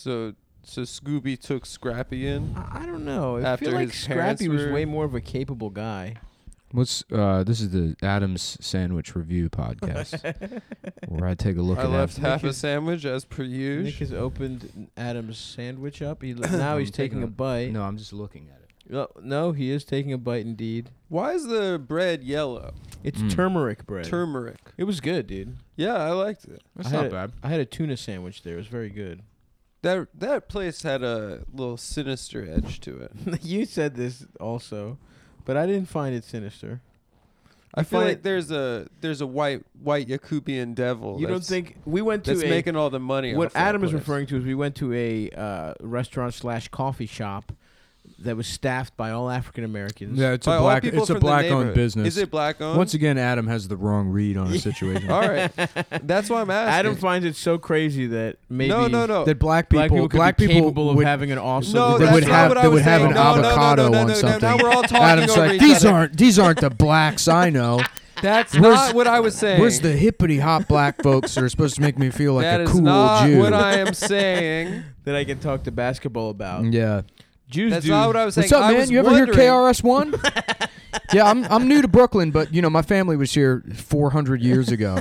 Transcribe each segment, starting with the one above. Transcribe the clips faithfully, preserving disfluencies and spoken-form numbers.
So so Scooby took Scrappy in. I, I don't know. I After feel like his parents Scrappy was were- way more of a capable guy. What's uh? This is the Adam's Sandwich Review podcast, where I take a look I at left Adam. half a is- sandwich as per Nick usual. has opened Adam's sandwich up. He now I'm he's taking taking a a- bite. No, I'm just looking at it. No, no, he is taking a bite indeed. Why is the bread yellow? It's Mm. turmeric bread. Turmeric. It was good, dude. Yeah, I liked it. That's I not had bad. A, I had a tuna sandwich there. It was very good. That that place had a little sinister edge to it. You said this also, but I didn't find it sinister. I feel find like it- there's a there's a white white Yakubian devil. You don't that's- think we went to that's a making all the money? what off that Adam is place. referring to is we went to a uh, restaurant slash coffee shop that was staffed by all African Americans. Yeah, it's By a all black. people It's a from the black-owned neighborhood. business. Is it black owned? Once again, Adam has the wrong read on a situation. All right, that's why I'm asking. Adam finds it so crazy that maybe no, no, no. That black people, black people could black be people capable would, of having an awesome. No, they that's would not have what I they was would have saying. an No, no, no, avocado no, no, on no, no. something. Now we're all talking Adam's over like, each these other." aren't these aren't the blacks I know. That's Where's- not what I was saying. Where's the hippity hop black folks that are supposed to make me feel like That a is cool not Jew? what I am saying. that I can talk to basketball about. yeah. Jews That's do. not what I was saying. What's up, I man? was You ever hear wondering- K R S One? Yeah, I'm I'm new to Brooklyn, but you know my family was here four hundred years ago.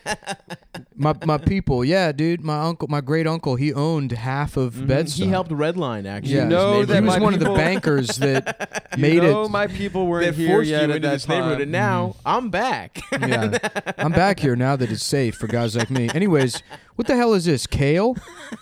my my people, yeah, dude. My uncle, my great uncle, he owned half of Mhm. Bed-Stuy. He helped Redline actually. Yeah, in know his that he neighborhood. was my one of the people- bankers that You made know, it. my people that weren't here forced yet you at into that this neighborhood, time. and now I'm back. Yeah, I'm back here now that it's safe for guys like me. Anyways, what the hell is this, kale?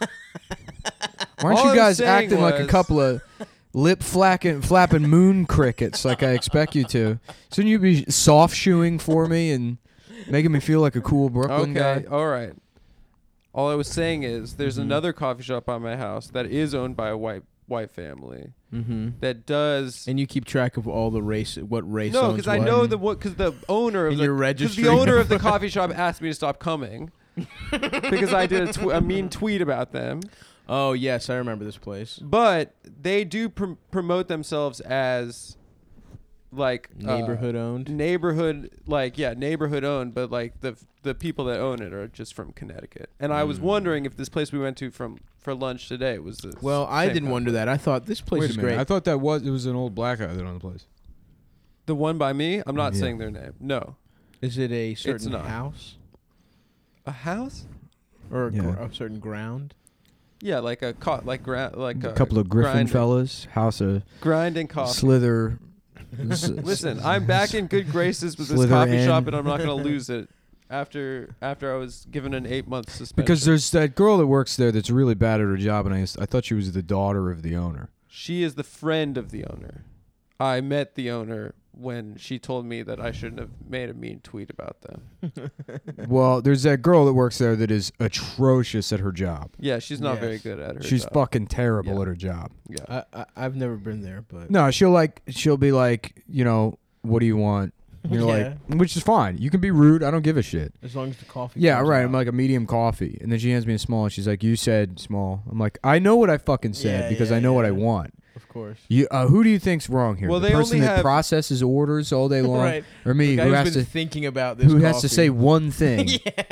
Why aren't All you I'm guys saying acting like a was- couple of lip flacking, flapping moon crickets like I expect you to? Shouldn't you be soft shoeing for me and making me feel like a cool Brooklyn Okay, guy? all right. All I was saying is there's Mhm. another coffee shop by my house that is owned by a white white family Mm-hmm. that does. And you keep track of all the race, what race No, owns because I what. know the what because the owner of In the your 'cause registry. the owner of the coffee shop asked me to stop coming because I did a, tw- a mean tweet about them. Oh yes, I remember this place. But they do pr- promote themselves as like uh, Neighborhood owned. neighborhood like yeah neighborhood owned, but like the the people that own it are just from Connecticut. And I was Mm. wondering if this place we went to from for lunch today was the Well, I same didn't kind wonder of- that. I thought this place Wait is a minute. great. I thought that was it was an old black guy that owned the place. The one by me? I'm not Yeah. saying their name. No. Is it a certain not. house A house? or a, Yeah. gr- a certain ground? Yeah, like a co- like gra- like A a couple of Griffin grind- fellas, House of grinding coffee. Slither. Listen, I'm back in good graces with this Slither coffee in. shop, and I'm not going to lose it after after I was given an eight month suspension. Because there's that girl that works there that's really bad at her job, and I I thought she was the daughter of the owner. she is the friend of the owner. I met the owner when she told me that I shouldn't have made a mean tweet about them. Well, there's that girl that works there that is atrocious at her job. Yeah, she's not Yes. very good at her She's job. fucking terrible Yeah. at her job. Yeah. I, I I've never been there, but No, she'll like she'll be like, you know, what do you want? And you're Yeah. like, which is fine. You can be rude. I don't give a shit. as long as the coffee. Yeah, comes right. out. I'm like a medium coffee, and then she hands me a small. And she's like, "You said small." I'm like, "I know what I fucking said Yeah, because yeah, I know what I yeah. want." Of course. You, uh, who do you think's wrong here? Well, the they person only that have- processes orders all day long, Right. or me, The who guy has who's been to thinking about this. who has to coffee. say one thing?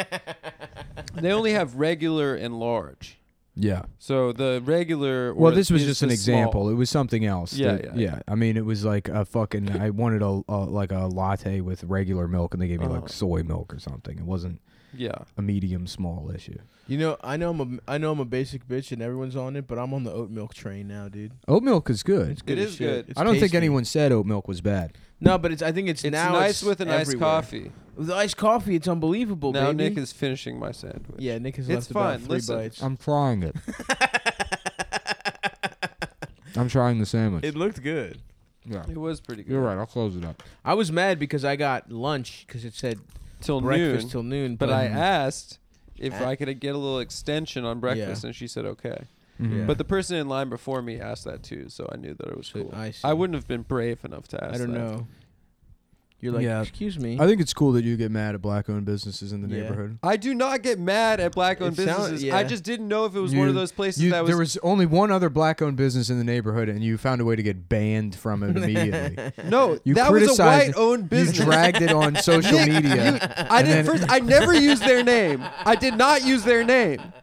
They only have regular and large. Yeah. So the regular. Well, or this was is just an the example. small. It was something else. Yeah, that- yeah, yeah. I mean, it was like a fucking. I wanted a, a like a latte with regular milk, and they gave me Uh-huh. like soy milk or something. It wasn't Yeah. a medium small issue. You know, I know I'm a I know I'm a basic bitch and everyone's on it, but I'm on the oat milk train now, dude. Oat milk is good. It's good It as is shit. good. It's I don't think tasty. anyone said oat milk was bad. No, but it's. I think it's, It's now. nice it's with a nice everywhere. coffee. With iced coffee, it's unbelievable, Now baby. Nick is finishing my sandwich. yeah, Nick has It's left about fine. three Listen, bites. I'm trying it. I'm trying the sandwich. It looked good. yeah. It was pretty good. You're right. I'll close it up. I was mad because I got lunch because it said Till breakfast noon. till noon, But I Mhm. asked if Ah. I could get a little extension on breakfast, and she said okay. Mhm. Yeah. But the person in line before me asked that too, so I knew that it was So cool. I see. I wouldn't have been brave enough to ask. I don't that. know. You're like, Yeah. excuse me. I think it's cool that you get mad at black-owned businesses in the Yeah. neighborhood. I do not get mad at black-owned It sound- businesses. yeah. I just didn't know if it was You- one of those places You, that was. there was only one other black-owned business in the neighborhood, and you found a way to get banned from it immediately. no, You that was a criticized it. white-owned You business. dragged it on social Nick, media. you- I and did then- first. I never used their name. I did not use their name.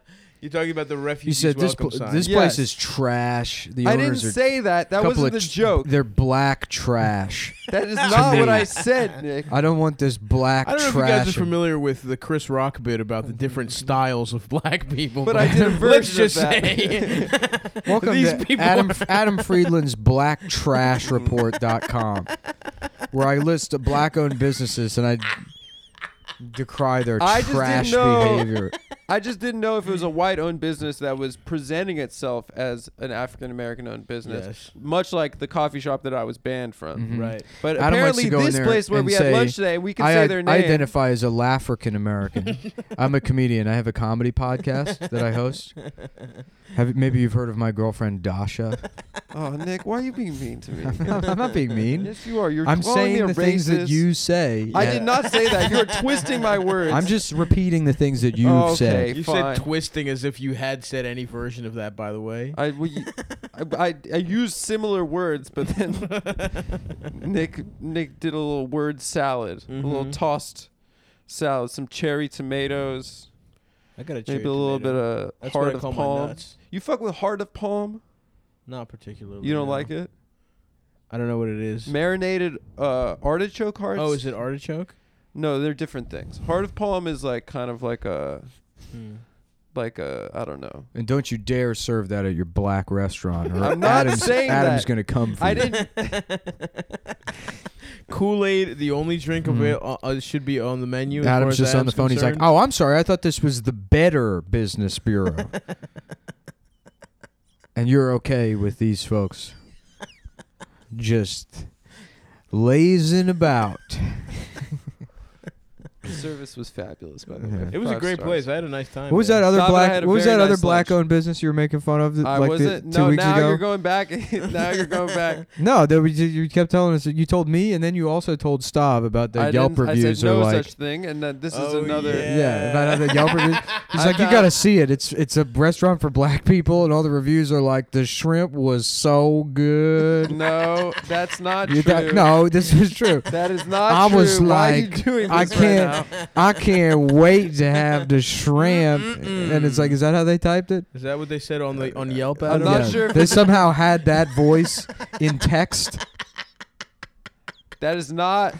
You're talking about the You refugees said this welcome pl- sign. this Yes. place is trash. The I owners didn't are say that. That couple wasn't of the ch- joke. They're black trash. That is not me. what I said, Nick. I don't want this black I don't know trash. if you guys are familiar with the Chris Rock bit about the different styles of black people. But I did a Let's version just of that. say, Welcome these to people Adam are- Adam Friedland's black trash report dot com, where I list the black-owned businesses and I decry their I just didn't trash know- behavior. I just didn't know if it was a white-owned business that was presenting itself as an African-American-owned business, Yes. much like the coffee shop that I was banned from. Mhm. right. But Adam likes to apparently, go in this there place where and we say, had lunch today, we can I, say I, their I name. identify as a Lafrican American. I'm a comedian. I have a comedy podcast that I host. Have maybe you've heard of my girlfriend Dasha? Oh, Nick, why are you being mean to me? I'm not being mean. Yes, you are. You're I'm calling me saying a the things that racist. you say. I Yeah. did not say that. You're twisting my words. I'm just repeating the things that you've Oh, okay. said. You fine. said twisting as if you had said any version of that, by the way. I, we, I, I, I used similar words, but then Nick Nick did a little word salad, a little Mhm. tossed salad, some cherry tomatoes, I got a maybe a little bit of That's heart what I of call my palm. nuts. You fuck with heart of palm? Not particularly. You don't no. like it? I don't know what it is. Marinated uh, artichoke hearts? Oh, is it artichoke? No, they're different things. Heart of palm is like kind of like a Hmm. like a I don't know. And don't you dare serve that at your black restaurant, or I'm not Adam's, saying Adam's that. gonna come for I you. didn't. Kool-Aid, the only drink Mhm. avail- uh, uh, should be on the menu. as far Adam's as just on the Adam's phone. He's like, concerned. "Oh, I'm sorry. I thought this was the Better Business Bureau." And you're okay with these folks just lazing about. The service was fabulous, by the Yeah. way. It was a Five great stars. place. I had a nice time. What was there. that other Stop and I black? had a What was very that other nice black-owned business you were making fun of? I like wasn't. the, two No, weeks now ago? you're going back. Now you're going back. No, there was, you kept telling us. You told me, and then you also told Stav about the I Yelp didn't- reviews. I said no are like, such thing, and that this is Oh, another. yeah. yeah, about how the Yelp reviews. He's I like, you found- gotta see it. It's it's a restaurant for black people, and all the reviews are like, the shrimp was so good. No, that's not You true. got- no, this is true. That is not I true. was Why are you like, doing I this can't, right I can't wait to have the shrimp. And it's like, is that how they typed it? Is that what they said on the on Yelp? I'm Adam? not Yeah. sure if They it's- somehow had that voice in text now? That is not.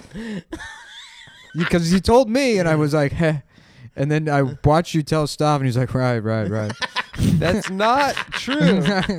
because you told me, and I was like, heh. And then I watched you tell Stav, and he's like, right, right, right. That's not true.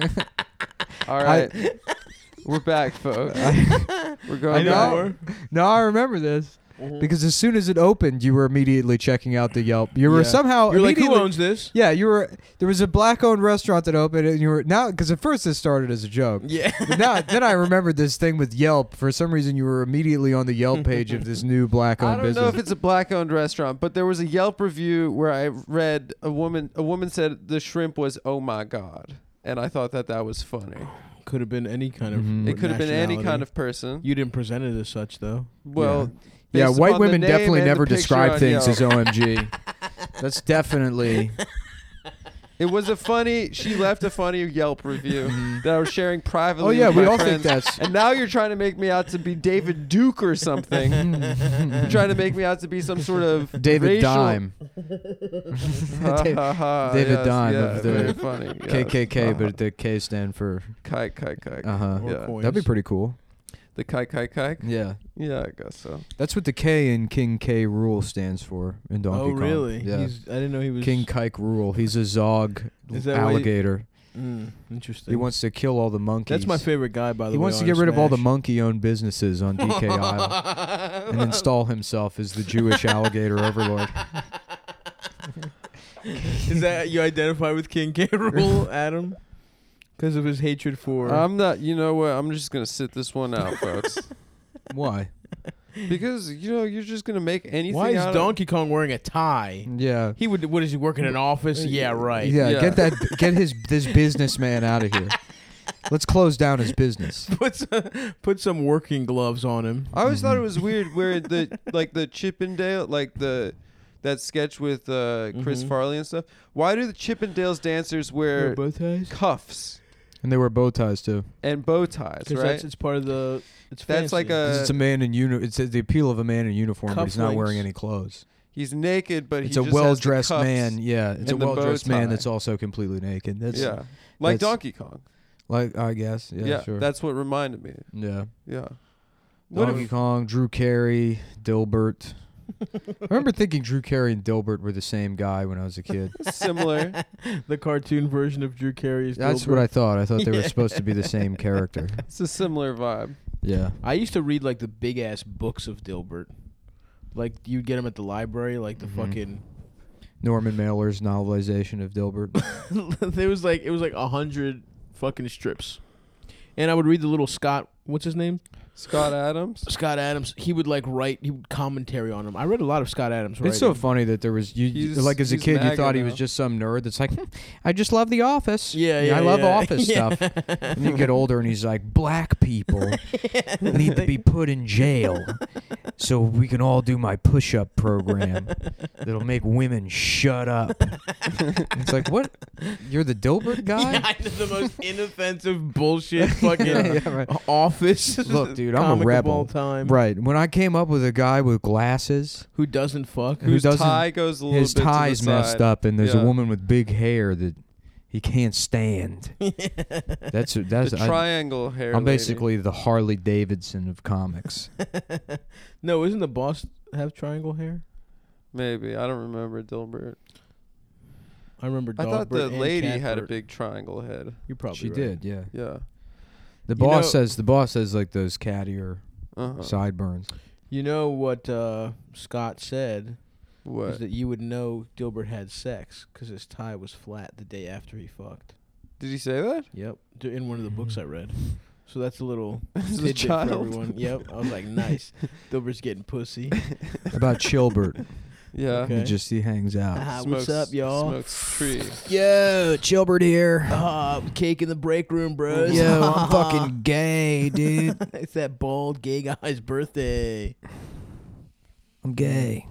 All right, we're back, folks. We're I going know back. more. No, I remember this. Mhm. Because as soon as it opened, you were immediately checking out the Yelp. You were Yeah. somehow You're like, who immediately- owns this? Yeah, you were. There was a black-owned restaurant that opened, and you were now because at first this started as a joke. Yeah. But now, then I remembered this thing with Yelp. For some reason, you were immediately on the Yelp page of this new I black-owned don't business. know if it's a black-owned restaurant, but there was a Yelp review where I read a woman. A woman said the shrimp was "oh my god," and I thought that that was funny. Could have been any kind of. Mhm. It could have been any nationality. kind of person. You didn't present it as such, though. Well, yeah, based white upon the women name definitely and the never picture describe on things Yelp. as O M G. That's definitely. It was a funny. She left a funny Yelp review that I was sharing privately. Oh yeah, with we my all friends. think that's. And now you're trying to make me out to be David Duke or something. You're trying to make me out to be some sort of David racial- Dime, Ha, ha, ha. David Yes, Dime yeah, of the very funny. yes. K K K, Uh-huh. but the K stand for. Kai Kai Kai. Uh huh. More Yeah. coins. That'd be pretty cool. The Kai Kai Kai. Yeah. Yeah, I guess so. That's what the K in King K Rule stands for in Donkey Oh Kong. really? Yeah. He's, I didn't know he was. King Kike Rule. He's a Zog Is that why he- alligator. Mm, interesting. He wants to kill all the monkeys. That's my favorite guy, by the He way. wants to on get rid of all the Smash. monkey-owned businesses on D K Island and install himself as the Jewish alligator overlord. Is that you identify with King K. Rool, Adam? Because of his hatred for. I'm not. You know what? I'm just gonna sit this one out, folks. Why? Because you know you're just gonna make anything. Why is out Donkey Kong wearing a tie? Yeah. He would. What is he working in an office? Yeah, right. Yeah, Yeah. get that get his this businessman out of here. Let's close down his business. Put some, put some working gloves on him. I always Mm-hmm. thought it was weird where the like the Chippendale like the that sketch with uh, Chris Mhm. Farley and stuff. Why do the Chippendales dancers wear bow ties. cuffs And they wear bow ties too. and bow ties? Because Right. that's it's part of the. It's That's like fancy. a- 'Cause it's a man in uni- It's the appeal of a man in uniform, but he's not wearing Cufflinks. any clothes. He's naked, but It's he a just well has the dressed cuffs. man. Yeah, it's a and the bow well dressed man tie. that's also completely naked. That's Yeah, like that's- Donkey Kong. like I guess. Yeah, Yeah, sure. that's what reminded me. yeah. Yeah. What Donkey if, Kong, Drew Carey, Dilbert. I remember thinking Drew Carey and Dilbert were the same guy when I was a kid. similar. The cartoon version of Drew Carey's. That's Dilbert. what I thought. I thought they were Yeah. supposed to be the same character. It's a similar vibe. Yeah. I used to read like the big ass books of Dilbert. Like you'd get them at the library, like the Mhm. fucking. Norman Mailer's novelization of Dilbert. There was like it was like a hundred fucking strips, and I would read the little Scott. What's his name? Scott Adams. Scott Adams. He would like write. He would commentary on them. I read a lot of Scott Adams. It's so writing. funny that there was you He's- like as a he's kid you MAGA thought he was now. just some nerd that's like, "Hmm, I just love The Office. Yeah, yeah, I love yeah. Office Yeah. stuff. And you get older and he's like, black people need to be put in jail so we can all do my push-up program that'll make women shut up. It's like, what? You're the Dilbert guy? Yeah, I did the most inoffensive bullshit fucking Yeah, yeah, right. Office. Look, dude, I'm a comic of rebel. all time. Right. When I came up with a guy with glasses, Who doesn't fuck? Who Whose doesn't- tie goes a little his bit tie's to the messed side. up, and there's Yeah. a woman with big hair that he can't stand. That's that's. The I, triangle hair. I'm lady. basically the Harley Davidson of comics. No, isn't the boss have triangle hair? Maybe I don't remember Dilbert. I remember. I thought the Dogbert and lady had a Catbert. big triangle head. You're probably She right. did, yeah. Yeah. The You boss know- says the boss says like those cat ear Uh-huh. sideburns. You know what uh, Scott said is What? that you would know Dilbert had sex because his tie was flat the day after he fucked. Did he say that? Yep, d- in one of the books I read. So that's a little As a tidbit for child. everyone. Yep, I was like, nice. Dilbert's getting pussy. About Chilbert. Yeah. Okay. He just he hangs out. Ah, Smokes- what's up, y'all? Smokes tree. Yo, Chilbert here. Ah, cake in the break room, bros. Yo, I'm fucking gay, dude. It's that bald gay guy's birthday. I'm gay.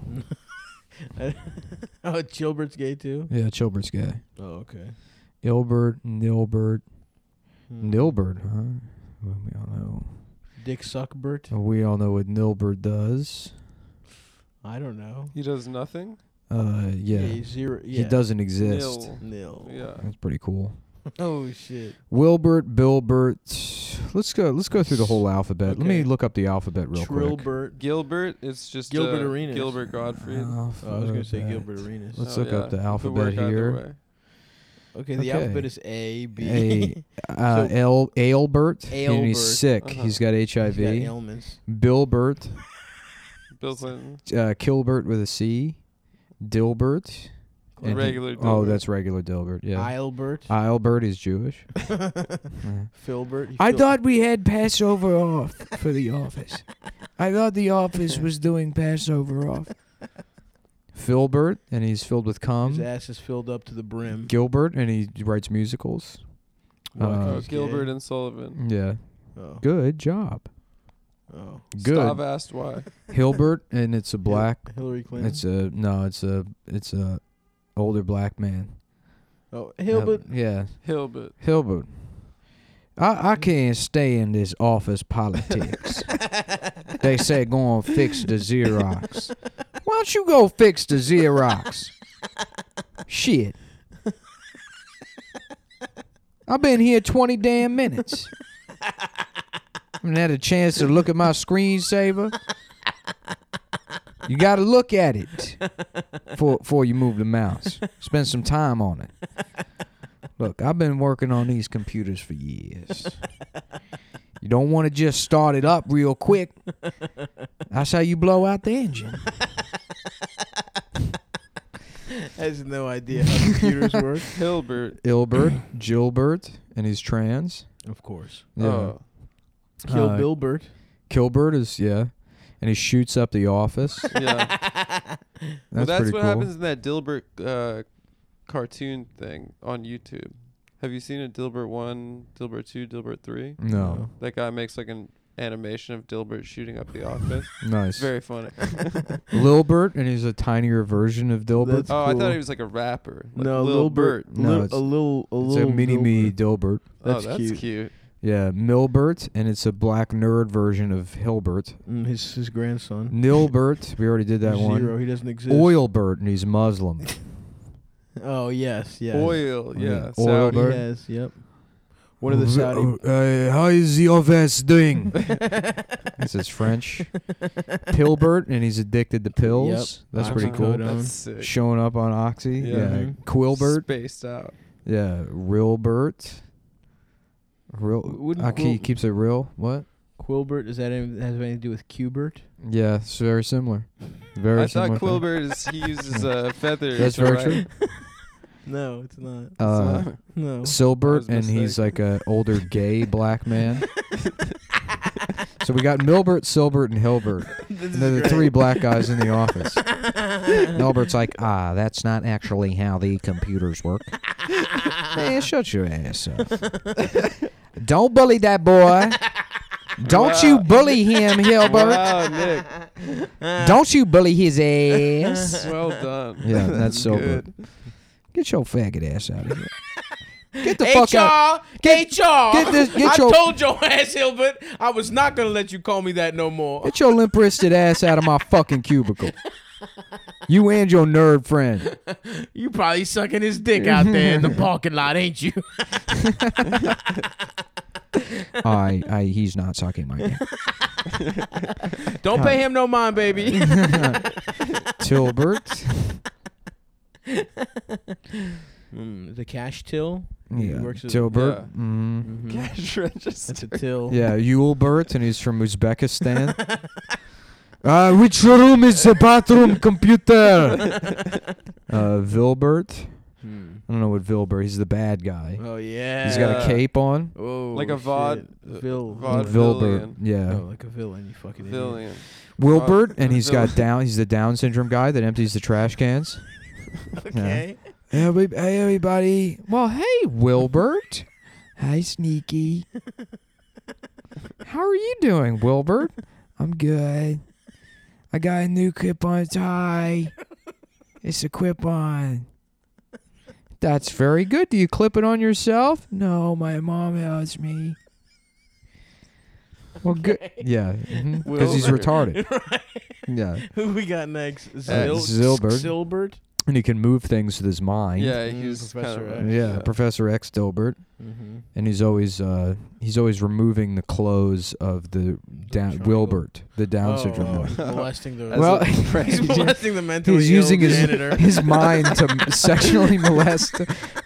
Oh, Chilbert's gay too. Yeah, Chilbert's gay. Oh, okay. Ilbert, Nilbert, Hmm. Nilbert, huh? Well, we all know. Dick Suckbert. We all know what Nilbert does. I don't know. He does nothing. Uh, yeah, he's zero. Yeah. he doesn't exist. Nil. Nil. Yeah. That's pretty cool. Oh shit. Wilbert, Bilbert. Let's go. Let's go through the whole alphabet. Let me Okay. look up the alphabet real quick. Trillbert. Gilbert. It's just Gilbert uh, Arenas. Gilbert Gottfried. Oh, I was gonna say Alphabet. Gilbert Arenas. Let's Oh, look up yeah. the Could alphabet work either here. way. Okay, the Okay. alphabet is A, B. A, uh, So- L, Ailbert. And Ailbert. he's sick. Uh-huh. He's got H I He's got V. ailments. Bilbert. Bill Clinton. Uh, Kilbert with a C. Dilbert. And he- Regular Oh, Dilbert. that's regular Dilbert. Yeah. Eilbert. Eilbert is Jewish. Filbert. He I fil- thought we had Passover off for the office. I thought the office was doing Passover off. Filbert, and he's filled with his cum. ass is filled up to the brim. Gilbert, and he writes musicals. Why, 'cause Uh, Oh, he's Gilbert gay? and Sullivan. Yeah. Oh. Good job. Oh. Good. Stav asked why. Hilbert, and it's a black. Hillary Clinton. It's a no. It's a it's a older black man. oh, Hilbert. Uh, yeah, Hilbert. Hilbert. I I can't stay in this office politics. They say go and fix the Xerox. Why don't you go fix the Xerox? Shit. I've been here twenty damn minutes. Haven't had a chance to look at my screensaver. You got to look at it before, before you move the mouse. Spend some time on it. Look, I've been working on these computers for years. You don't want to just start it up real quick. That's how you blow out the engine. Has no idea how computers work. Hilbert. Ilbert, Gilbert, and he's trans. Of course. Yeah. Oh. Kill Uh, Bilbert. Kilbert is, yeah. And he shoots up the office. Yeah. That's, well, that's pretty what cool. happens in that Dilbert uh, cartoon thing on YouTube. Have you seen it? Dilbert one, Dilbert two, Dilbert three. No. That guy makes like an animation of Dilbert shooting up the office. Nice. It's very funny. Lilbert, and he's a tinier version of Dilbert. That's oh, I cool. thought he was like a rapper. Like No, Lil Lil Bert. Bert. No, Lil- it's- a little, a It's little a mini me Dilbert. Dilbert. Oh, That's that's cute. cute. Yeah, Milbert, and it's a black nerd version of Hilbert. Mm, his his grandson. Nilbert, we already did that Zero. one. He doesn't exist. Oilbert, and he's Muslim. Oh yes, yes. Oil, yeah. Oil Saudi. bird. Yes, yep. One of the Saudi. Uh, how is the office doing? This is French. Pilbert, and he's addicted to pills. Yep. That's pretty cool. Oxycodone. That's sick. Showing up on Oxy. Yeah. Yeah. Mhm. Quilbert. Spaced out. Yeah. Rilbert. Real. Wouldn't Uh, he Quil- keeps it real. What? Quilbert, does that any, has anything to do with Qbert? Yeah, it's very similar. Very I thought similar. thing. Quilbert is he uses uh, feathers. That's to very write. true. No, it's not. Uh, So- No. That was Silbert, a and he's mistake. like a older gay black man. So we got Milbert, Silbert, and Hilbert. And they're the three black guys in the office. Milbert's like, ah, that's not actually how the computers work. Hey, shut your ass up. Don't bully that boy. Don't Wow. you bully him, Hilbert. Wow, Nick. Don't you bully his ass. Well done. Yeah, that's Silbert. good. Get your faggot ass out of here. Get the H fuck out. R, H R. get this- get I your- told your ass, Hilbert, I was not gonna let you call me that no more. Get your limp-wristed ass out of my fucking cubicle. You and your nerd friend. You probably sucking his dick out there in the parking lot, ain't you? I, I, he's not sucking my dick. Don't pay him no mind, baby. Tilbert. mm, the cash till. Yeah, works as- Tilbert. yeah. Mm. Mhm. Cash register. That's a till. Yeah, Yulbert, and he's from Uzbekistan. uh, which room is the bathroom computer? uh, Vilbert. Hmm. I don't know what Vilbert. He's the bad guy. Oh yeah. He's got a Yeah. cape on. Oh, Like a vod- shit. Vil. vod- Vilbert. Vaudevillian. Yeah. Oh, like a villain. You fucking idiot. Villian. Wilbert, Uh, and he's got Vil- down. He's the Down syndrome guy that empties the trash cans. Okay. Hey, every- hey, everybody. Well, hey, Wilbert. Hi, Sneaky. How are you doing, Wilbert? I'm good. I got a new clip-on tie. It's a clip-on. That's very good. Do you clip it on yourself? No, my mom helps me. Well, good. Yeah, because he's Wilbert. retarded. Right. Yeah, Who we got next? Uh, Zil- Zilbert. Silbert. and he can move things with his mind. Yeah, Mm, he was kind Professor of. X. Yeah, Professor X Dilbert, Mm-hmm. and he's always uh, he's always removing the clothes of the down Triangle. Wilbert, the Down oh, syndrome oh, boy. molesting the. As Well, a he's prank. molesting the mentally he's ill using his janitor. his mind to m- sexually molest,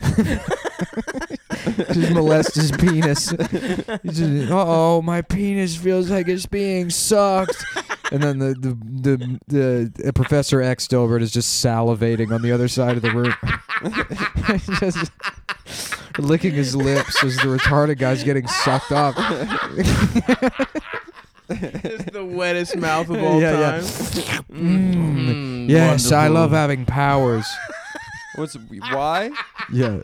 just molest his penis. Uh oh, my penis feels like it's being sucked. And then the the the, the, uh, Professor X Dilbert is just salivating on the other side of the room, just licking his lips as the retarded guy's getting sucked up. It's the wettest mouth of all Yeah, yeah. time. Mm. Mm, Yes, I love wonderful. having powers. What's why? Yeah.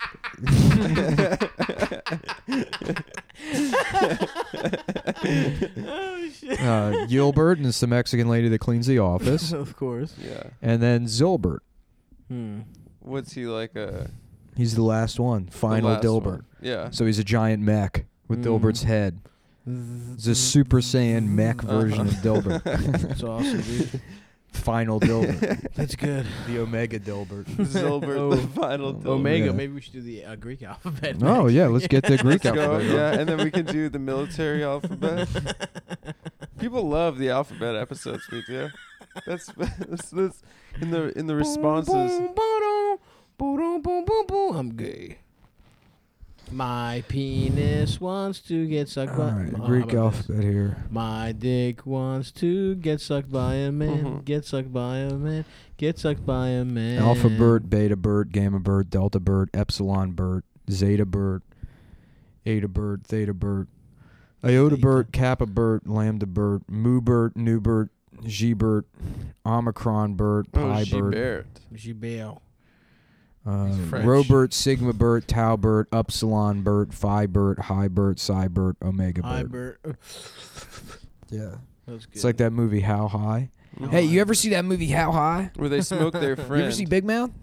Oh shit. Uh, Gilbert, and it's the Mexican lady that cleans the office. Of course. Yeah. And then Zilbert. Hmm. What's he like a He's the last one. the Final last Dilbert. one? Yeah. So he's a giant mech with Mhm. Dilbert's head. It's a Super Saiyan mech version of Dilbert. That's awesome, dude. Final Dilbert. That's good. The Omega Dilbert. Zilbert, Oh. the final Dilbert. Omega. Yeah. Maybe we should do the uh, Greek alphabet. Oh, next. yeah, let's get the Greek Let's go. alphabet. Yeah, and then we can do the military alphabet. People love the alphabet episodes we do. That's, that's, that's in the in the responses. Boom, boom, boom, boom, boom, boom, boom. I'm gay. My penis wants to get sucked All by. right, Oh, how Greek about this? alphabet here. My dick wants to get sucked by a man. Mhm. Get sucked by a man. Get sucked by a man. Alpha Bert, Beta Bert, Gamma Bert, Delta Bert, Epsilon Bert, Zeta Bert, Eta Bert, Theta Bert, Iota Theta. Bert, Kappa Bert, Lambda Bert, Mu Bert, Nu Bert, G Bert, Omicron Bert, Oh, Pi Bert, Gilbert. Gibel. uh, He's French. Robert, Sigma Bert, Tau Bert, Upsilon Bert, Phi Bert, Hi Bert, Psi Bert, Omega Hi, Bert. Bert. Yeah. That's good. It's like that movie How High. Mhm. Hey, you ever see that movie How High? Where they smoke their friend. You ever see Big Mouth?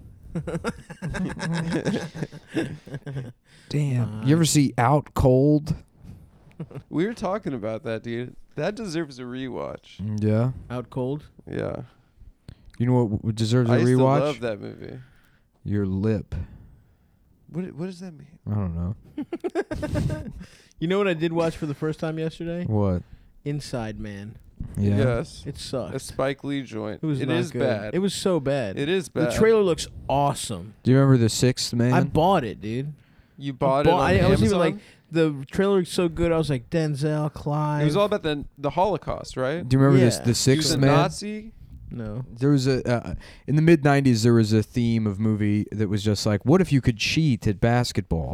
Damn. You ever see Out Cold? We were talking about that, dude. That deserves a rewatch. Yeah. Out cold. Yeah. You know what w- deserves a I used rewatch? to love that movie. Your lip. What What does that mean? I don't know. You know what I did watch for the first time yesterday? What? Inside Man. Yeah. Yes. It sucked. A Spike Lee joint. It was It not is good. bad. It was so bad. It is The bad. trailer looks awesome. Do you remember The Sixth Man? I bought it, dude. You bought I it bought- on I, I was even Amazon? like, the trailer looks so good. I was like, Denzel, Clive. It was all about the the Holocaust, right? Do you remember this? Yeah. The He was Sixth a Man. Nazi. no. There was a uh, in the mid nineties. There was a theme of movie that was just like, what if you could cheat at basketball?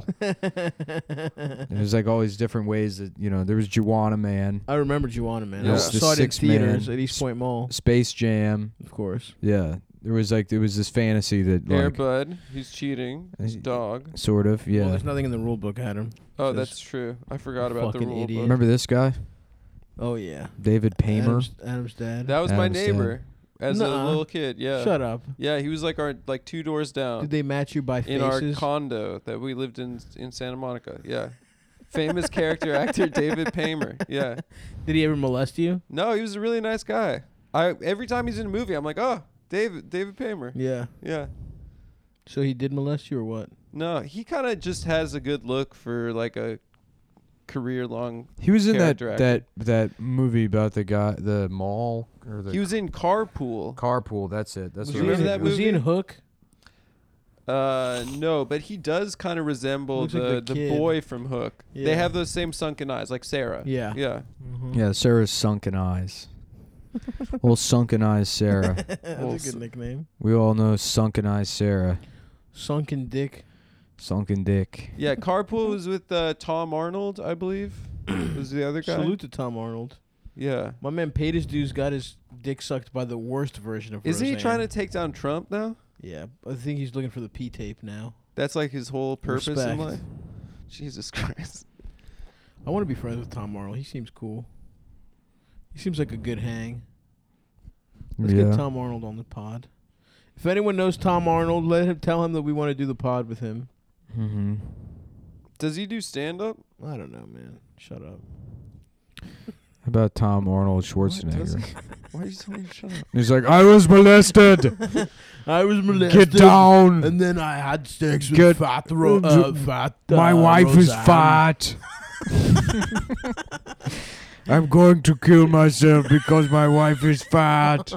And there's like all these different ways that you know. There was Juwanna Man, I remember Juwanna, man. Yeah. I The saw it in Sixth theaters Man. at East Point Mall, Space Jam. of course. Yeah, there was like there was this fantasy that Air like Bud. He's cheating. His Uh, dog. sort of Well, yeah. there's nothing in the rule book, Adam. Oh, Just that's true. I forgot about the fucking rule idiot. book. Remember this guy, Oh, yeah. David Paymer? Adam's, Adam's dad. That was my Adam's dad. neighbor as Nuh-uh. a little kid. Yeah. Shut up. Yeah, he was like our like two doors down Did they match you by in our faces? condo that we lived in in Santa Monica. Yeah. Famous character actor David Paymer. Yeah. Did he ever molest you? No, he was a really nice guy. I every time he's in a movie, I'm like, oh, David David Paymer. Yeah. Yeah. So he did molest you or what? No, he kind of just has a good look for like a career long. He was in that character actor. that that movie about the guy, the mall or the He was in Carpool. carpool. That's it. That's Was, you what he, I remember in, that was he in movie? Hook? Uh, no, but he does kind of resemble Looks like the, the the, kid. boy from Hook. Yeah. They have those same sunken eyes, like Sarah. Yeah. Yeah. Mhm. Yeah, Sarah's sunken eyes. Well, sunken eyes, Sarah. That's Well, a s- good nickname. We all know sunken eyes, Sarah. Sunken Dick. Sunken dick. Yeah, Carpool was with uh, Tom Arnold, I believe. Was the other guy? Salute to Tom Arnold. Yeah. My man paid his dues, got his dick sucked by the worst version of Isn't he Roseanne. trying to take down Trump now? Yeah, I think he's looking for the P tape now. That's like his whole purpose in Respect. life. Jesus Christ. I want to be friends with Tom Arnold. He seems cool. He seems like a good hang. Let's yeah. get Tom Arnold on the pod. If anyone knows Tom Arnold, let him tell him that we want to do the pod with him. Mm-hmm. Does he do stand up? I don't know, man. Shut up. How about Tom Arnold Schwarzenegger? Why are you telling me to shut up? He's like, I was molested. I was molested. Get down. And then I had sex with Get- fat, ro- uh, fat My uh, wife is Roseanne. fat. I'm going to kill myself because my wife is fat.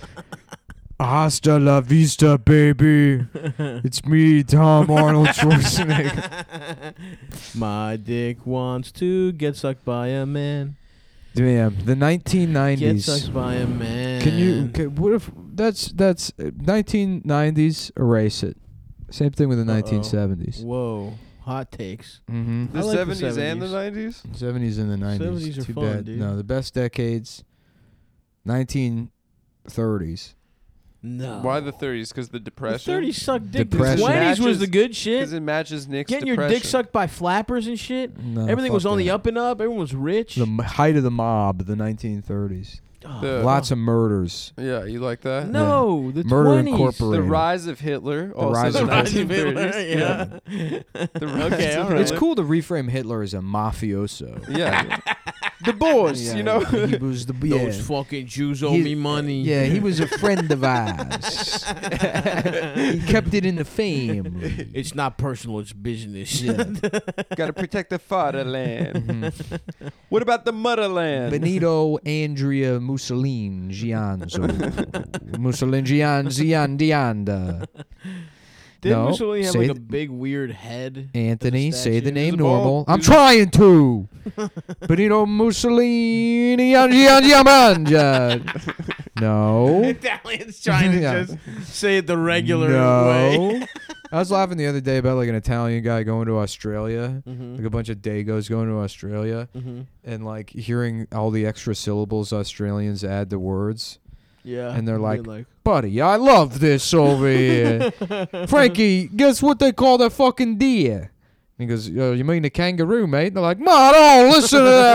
Hasta la vista, baby. It's me, Tom Arnold Schwarzenegger. My dick wants to get sucked by a man. Damn, the nineteen Get nineties. sucked by a man. Can you? Can, what if that's that's uh, nineteen nineties? Erase it. Same thing with the Uh-oh. nineteen seventies. Whoa. Hot takes. Mm-hmm. The I like the seventies and the seventies. nineties? Seventies and the nineties. seventies are Too fun, bad. dude. No, the best decades. Nineteen thirties. No. Why the thirties? Because the The depression? thirties sucked dick. The Depression. twenties was Matches- the good shit. Because it matches Nick's Getting your depression. dick sucked by flappers and shit. No, Everything was fuck on the that. up and up. Everyone was rich. The m- height of the mob, the nineteen thirties. Oh, The- Lots of murders. Yeah, you like that? no, the Murder twenties. Incorporated. The rise of Hitler. also rise the of Rise of nineteen thirties. Hitler, yeah. The rise Okay, of all right. It's cool to reframe Hitler as a mafioso. Yeah. the boss, Yeah, you know? he was the yeah. Those fucking Jews owe He- me money. Yeah, he was a friend of ours. He kept it in the family. It's not personal, it's business. Yeah. Got to protect the fatherland. Mhm. What about the motherland? Benito Andrea Mussolini Gianzo. Mussolini Gianzi Andianda. Didn't No, Mussolini have say like a th- big weird head? Anthony, As a say the statue. name Is it bald? normal. I'm Is- trying to. Benito Mussolini Andianda. No. Italians trying to Yeah. just say it the regular no. way. I was laughing the other day about like an Italian guy going to Australia, Mm-hmm. like a bunch of Dagos going to Australia, Mm-hmm. and like hearing all the extra syllables Australians add to words. Yeah. And they're like- like Buddy, I love this over here. Frankie, guess what they call that fucking deer? He goes, oh, you mean a kangaroo, mate? And they're like, Ma, don't listen to that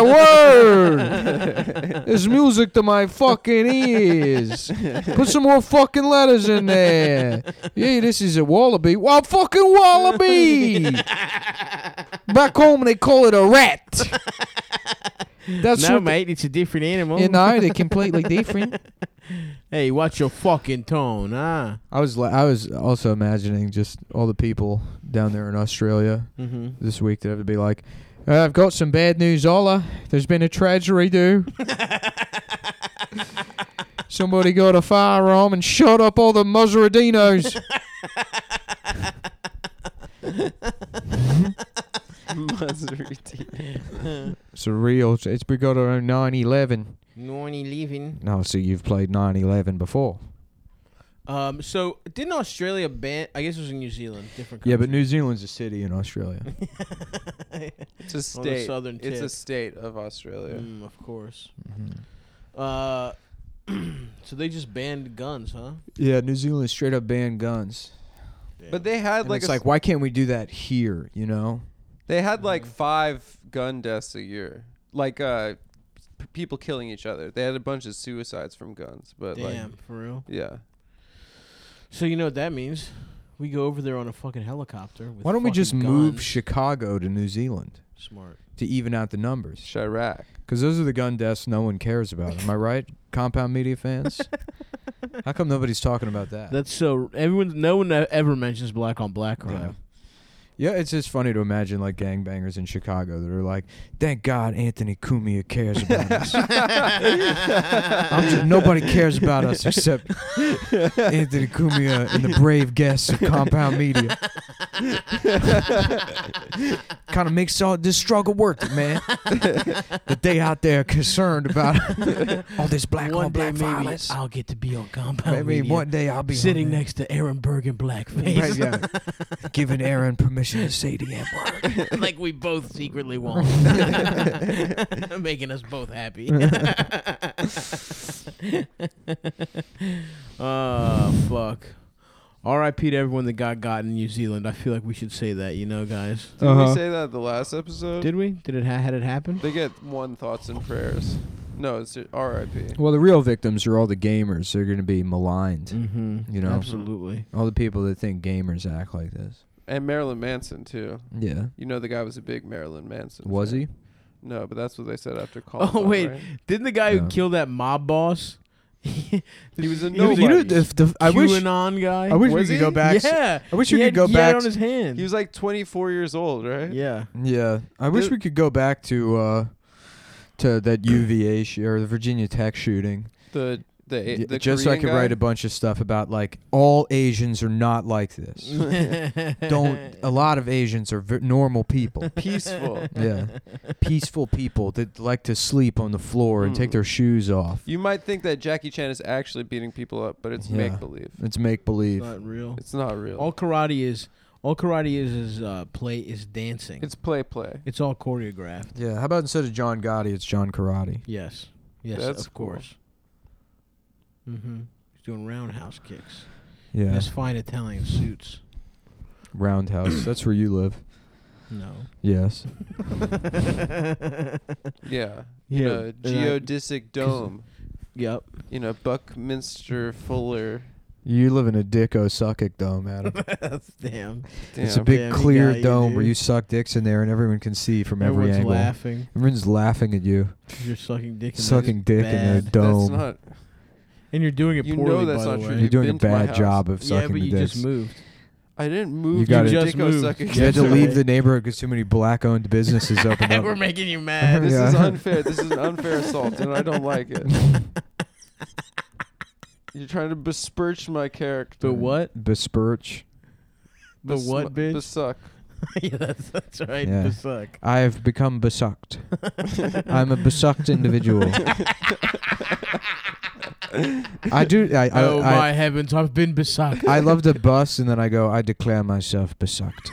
word. There's music to my fucking ears. Put some more fucking letters in there. Yeah, this is a wallaby. Well, fucking wallaby. Back home, they call it a rat. That's no, what mate, it's a different animal. They, you know, they're completely different. Hey, watch your fucking tone, huh? I was la- I was also imagining just all the people down there in Australia Mm-hmm. this week that have to be like, uh, I've got some bad news, Ola. There's been a tragedy, dude. Somebody got a firearm and shot up all the Maseradinos. It's a real. It's we got our own nine eleven. Norny leaving. No, so you've played nine eleven before. Um, so didn't Australia ban? I guess it was in New Zealand, different. Country. Yeah, but New Zealand's a city in Australia. It's a On the state. southern It's a tip. state of Australia. Mm, of course. Mhm. Uh, so they just banned guns, huh? Yeah, New Zealand straight up banned guns. But they had And like it's a, like, why can't we do that here? You know? they had like Mhm. five gun deaths a year, like uh, p- people killing each other. They had a bunch of suicides from guns, but like, Damn, for real. yeah, So you know what that means? We go over there on a fucking helicopter. With Why don't we just fucking move guns. Chicago to New Zealand Smart. to even out the numbers? Chirac. Because those are the gun deaths no one cares about. Am I right, Compound Media fans? How come nobody's talking about that? That's so. Everyone, no one ever mentions black on black crime. Yeah, it's just funny to imagine like gangbangers in Chicago that are like, "Thank God Anthony Cumia cares about us. I'm just, nobody cares about us except Anthony Cumia and the brave guests of Compound Media." Kind of makes all this struggle worth it, man. That they out there concerned about all this black One on day black maybe violence. I'll get to be on Compound Maybe Media, one day I'll be sitting on there. next to Aaron Berg in blackface. Right, yeah. Giving Aaron permission to say the N word. Like we both secretly want. Making us both happy. Oh, fuck. R I P to everyone that got got in New Zealand. I feel like we should say that, you know, guys. Did Uh-huh. we say that the last episode? Did we? Did it ha- had it happen? They get one thoughts and prayers. No, it's R I P. Well, the real victims are all the gamers. They're going to be maligned. Mm-hmm. You know? Absolutely. All the people that think gamers act like this. And Marilyn Manson too. Yeah. You know the guy was a big Marilyn Manson. Was fan. he? No, but that's what they said after calling. Oh, wait. Right? Didn't the guy Yeah. who killed that mob boss? He was a You know, nobody. you know the, the, I wish, QAnon guy? I wish we Was could he? go back. Yeah. I wish he we had, could go he had back. on his hand. He was like twenty-four years old, right? yeah. Yeah. I wish The- we could go back to uh, to that U V A sh- or the Virginia Tech shooting. The the, Y- the just so I Korean could guy? write a bunch of stuff about like all Asians are not like this. Don't a lot of Asians are v- normal people. peaceful. Yeah, peaceful people that like to sleep on the floor and take Mm. their shoes off. You might think that Jackie Chan is actually beating people up, but it's Yeah. make believe. It's make believe. Not real. It's not real. All karate is all karate is is uh, play is dancing. It's play play. It's all choreographed. Yeah. How about instead of John Gotti, it's John Karate? Yes. Yes, That's of cool. course. Mm-hmm. He's doing roundhouse kicks. Yeah. His fine Italian suits. Roundhouse. That's where you live. No. Yes. Yeah. Yeah, You know, and I- geodesic dome. Yep. You know, Buckminster Fuller. You live in a dicko suckick dome, Adam. Damn. It's a Damn. big Damn, he clear got you, dome where dude. you suck dicks in there and everyone can see from every Everyone's angle. laughing. Everyone's laughing at you, 'Cause You're sucking dick. In sucking dick in a bad. dome. That's not. And you're doing it You poorly, know that's by not the true. way. You're doing a been to my bad house. job of Yeah, sucking but the you dicks. just moved. I didn't move. You gotta- to just dicko moved. sucking. You had to That's leave right. the neighborhood because too many black-owned businesses opened up. We're making you mad. This is Yeah. unfair. This is an unfair assault, and I don't like it. You're trying to besmirch my character. But what? Besperch. The Bes- what, bitch? Besuck. Yeah, that's that's right. Yeah. The suck. I have become besucked. I'm a besucked individual. I do. I, I, oh I, my heavens! I've been besucked. I love to bus, and then I go. I declare myself besucked.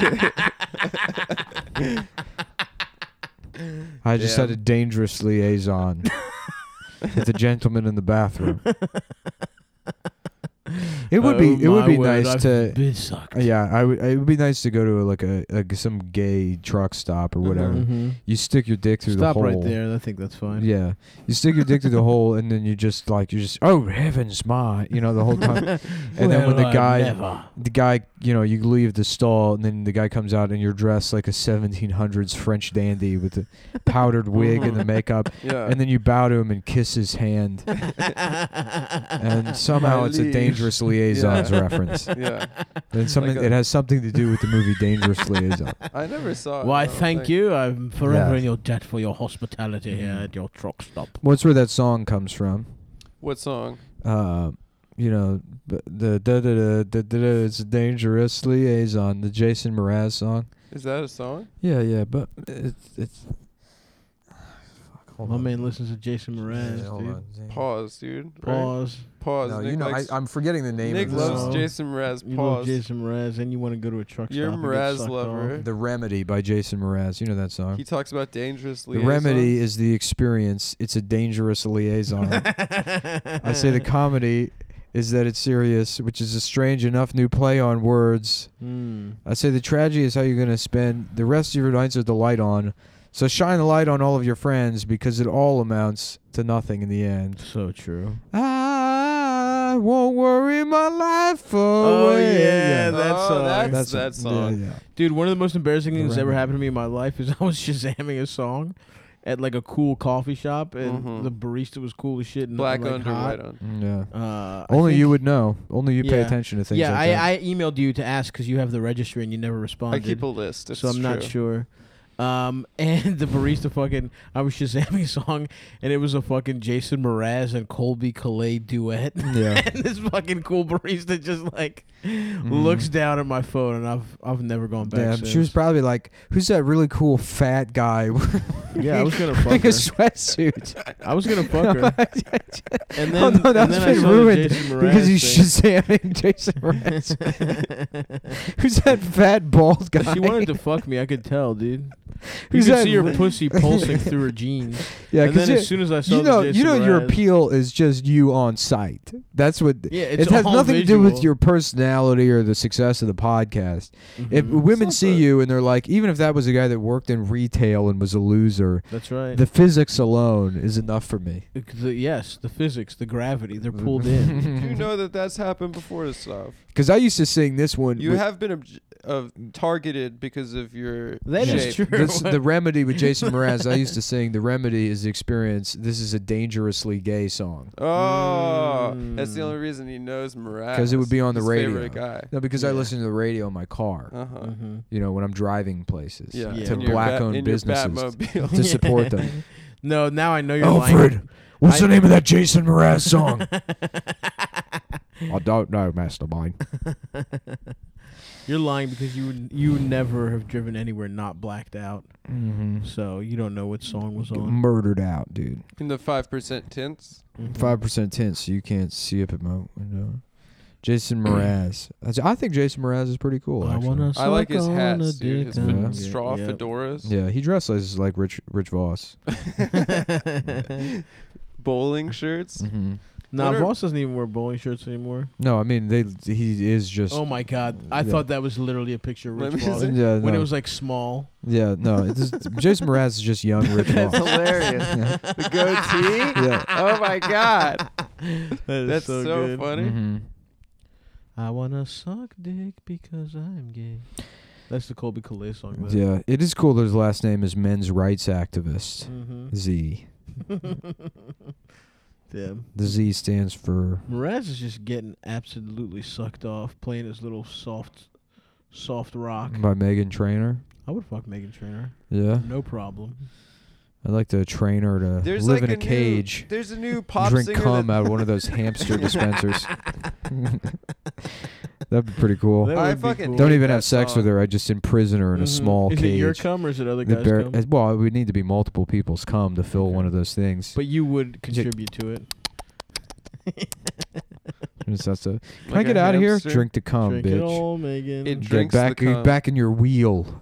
I just had Damn. a dangerous liaison with the gentleman in the bathroom. It would Oh, be. It would my be word, nice I've to. been sucked. Yeah, I would. It would be nice to go to like a, a some gay truck stop or whatever. Mhm. You stick your dick through Stop the hole. right there. I think that's fine. Yeah, you stick your dick through the hole, and then you just like you just oh heavens my, you know the whole time. And then when the Well, I guy, never. the guy, you know, you leave the stall, and then the guy comes out, and you're dressed like a seventeen hundreds French dandy with the powdered wig and the makeup, Yeah. and then you bow to him and kiss his hand, and somehow My it's a liege. Dangerous Liaisons Yeah. reference. yeah. And something Like a- it has something to do with the movie Dangerous Liaison. I never saw it. Why, I don't thank think. you. I'm forever Yeah. in your debt for your hospitality here at your truck stop. What's where that song comes from? What song? Uh, you know, b- the da da da da da da. It's a Dangerous Liaison, the Jason Mraz song. Is that a song? Yeah, yeah, but it's it's. Fuck, hold My on. man listens to Jason Mraz, Yeah, hold dude. on. Pause, dude. Right? Pause. Pause. No, Nick you know, I, likes, I'm forgetting the name Nick of the loves No. song. Jason Mraz. You love Pause. Jason Mraz, and you want to go to a truck You're a stop and get Mraz sucked lover. off. The Remedy by Jason Mraz. You know that song. He talks about dangerous The liaisons. Remedy is the experience. It's a dangerous liaison. I say the comedy is that it's serious, which is a strange enough new play on words. Hmm. I say the tragedy is how you're going to spend the rest of your nights with the light on. So shine the light on all of your friends because it all amounts to nothing in the end. So true. I won't worry my life away. Oh, yeah, that Oh, song. that's- that song. Yeah, yeah. Dude, one of the most embarrassing things that's ever Remedy. happened to me in my life is I was Shazamming a song at like a cool coffee shop, and Mhm. the barista was cool as shit. And Black like, owned or hot. white owned. Mm, yeah. Uh, I Only you think- would know. Only you pay Yeah. attention to things Yeah, like I, that. I emailed you to ask because you have the registry and you never I responded. keep a list. It's so I'm not true. sure. Um, and the barista fucking, I was Shazamming a song, and it was a fucking Jason Mraz and Colby Calais duet. Yeah. And this fucking cool barista just like looks down at my phone, and I've I've never gone back. Damn, since. she was probably like, "Who's that really cool fat guy Yeah, I was gonna fuck wearing her. a sweatsuit?" I was gonna fuck her. And then, Oh, no, and that's then I been saw the ruined Jason Mraz because he's thing. Shazamming Jason Mraz. Who's that fat bald guy? She wanted to fuck me. I could tell, dude. You Who's could that see her re- pussy pulsing through her jeans. Yeah, and then because as soon as I saw you know, the Jason you know, your Mraz- appeal is just you on site. That's what. Yeah, it's it has all nothing to do with visual. your personality or the success of the podcast. If Mhm. women not see that- you and they're like, even if that was a guy that worked in retail and was a loser, That's right. the physics alone is enough for me. The, the- yes, the physics, the gravity, they're pulled in. Do you know that that's happened before this stuff? Because I used to sing this one. You with- have been obj- uh, targeted because of your That shape. is true. This, the remedy with Jason Mraz. I used to sing the remedy is the experience. This is a dangerously gay song. Oh, that's the Mm. only reason he knows Mraz. 'Cause it would be on the his radio. Favorite guy. No, because I Yeah. listen to the radio in my car. Uh huh. Mhm. You know, when I'm driving places Yeah. Yeah. to in your black-owned Bat- in your businesses Batmobile. to support them. No, now I know you're lying. Alfred, what's I- the name of that Jason Mraz song? I don't know, Mastermind. You're lying because you would, you would never have driven anywhere not blacked out. Mm-hmm. So you don't know what song was on. Murdered out, dude. In the five percent tints. Mhm. Five percent tint, so you can't see up at my window. Jason Mraz. I I think Jason Mraz is pretty cool. I Actually. wanna I like his suck on hats, a dude. dick His Yeah. fe- and- straw Yep. fedoras. Yeah, he dresses like Rich Rich Voss. Bowling shirts. Mm-hmm. Nah, What are- Voss doesn't even wear bowling shirts anymore. No, I mean they. He is just. Oh my god, I Yeah. thought that was literally a picture of Let Rich me Voss see. Yeah, when no. it was like small. Yeah, no. It's just, Jason Mraz is just young Rich That's Voss. hilarious. The goatee. Yeah. Oh my god. That is That's so, so, good. funny. Mm-hmm. I wanna suck dick because I'm gay. That's the Colby Calais song. though. Yeah, it is cool that his last name is men's rights activist. Mhm. Z. Damn. The Z stands for. Mraz is just getting absolutely sucked off, playing his little soft, soft rock. By Megan Trainor. I would fuck Megan Trainor, Yeah, no problem. I'd like to train her to There's live like in a, new- cage, There's a new pop drink singer cum that out of one of those hamster dispensers. That'd be pretty cool. That I would be fucking cool. Don't hate even that have sex with song. her. I just imprison her in a Mhm. small Is cage. it your cum or is it other The guys' bear- cum? uh, well, it would need to be multiple people's cum to fill Okay. one of those things. But you would contribute to it. Just has to- Can I Like get a out of here? hamster. Drink the cum, Drink it bitch. all, Megan. It Get drinks the back, cum. back in your wheel.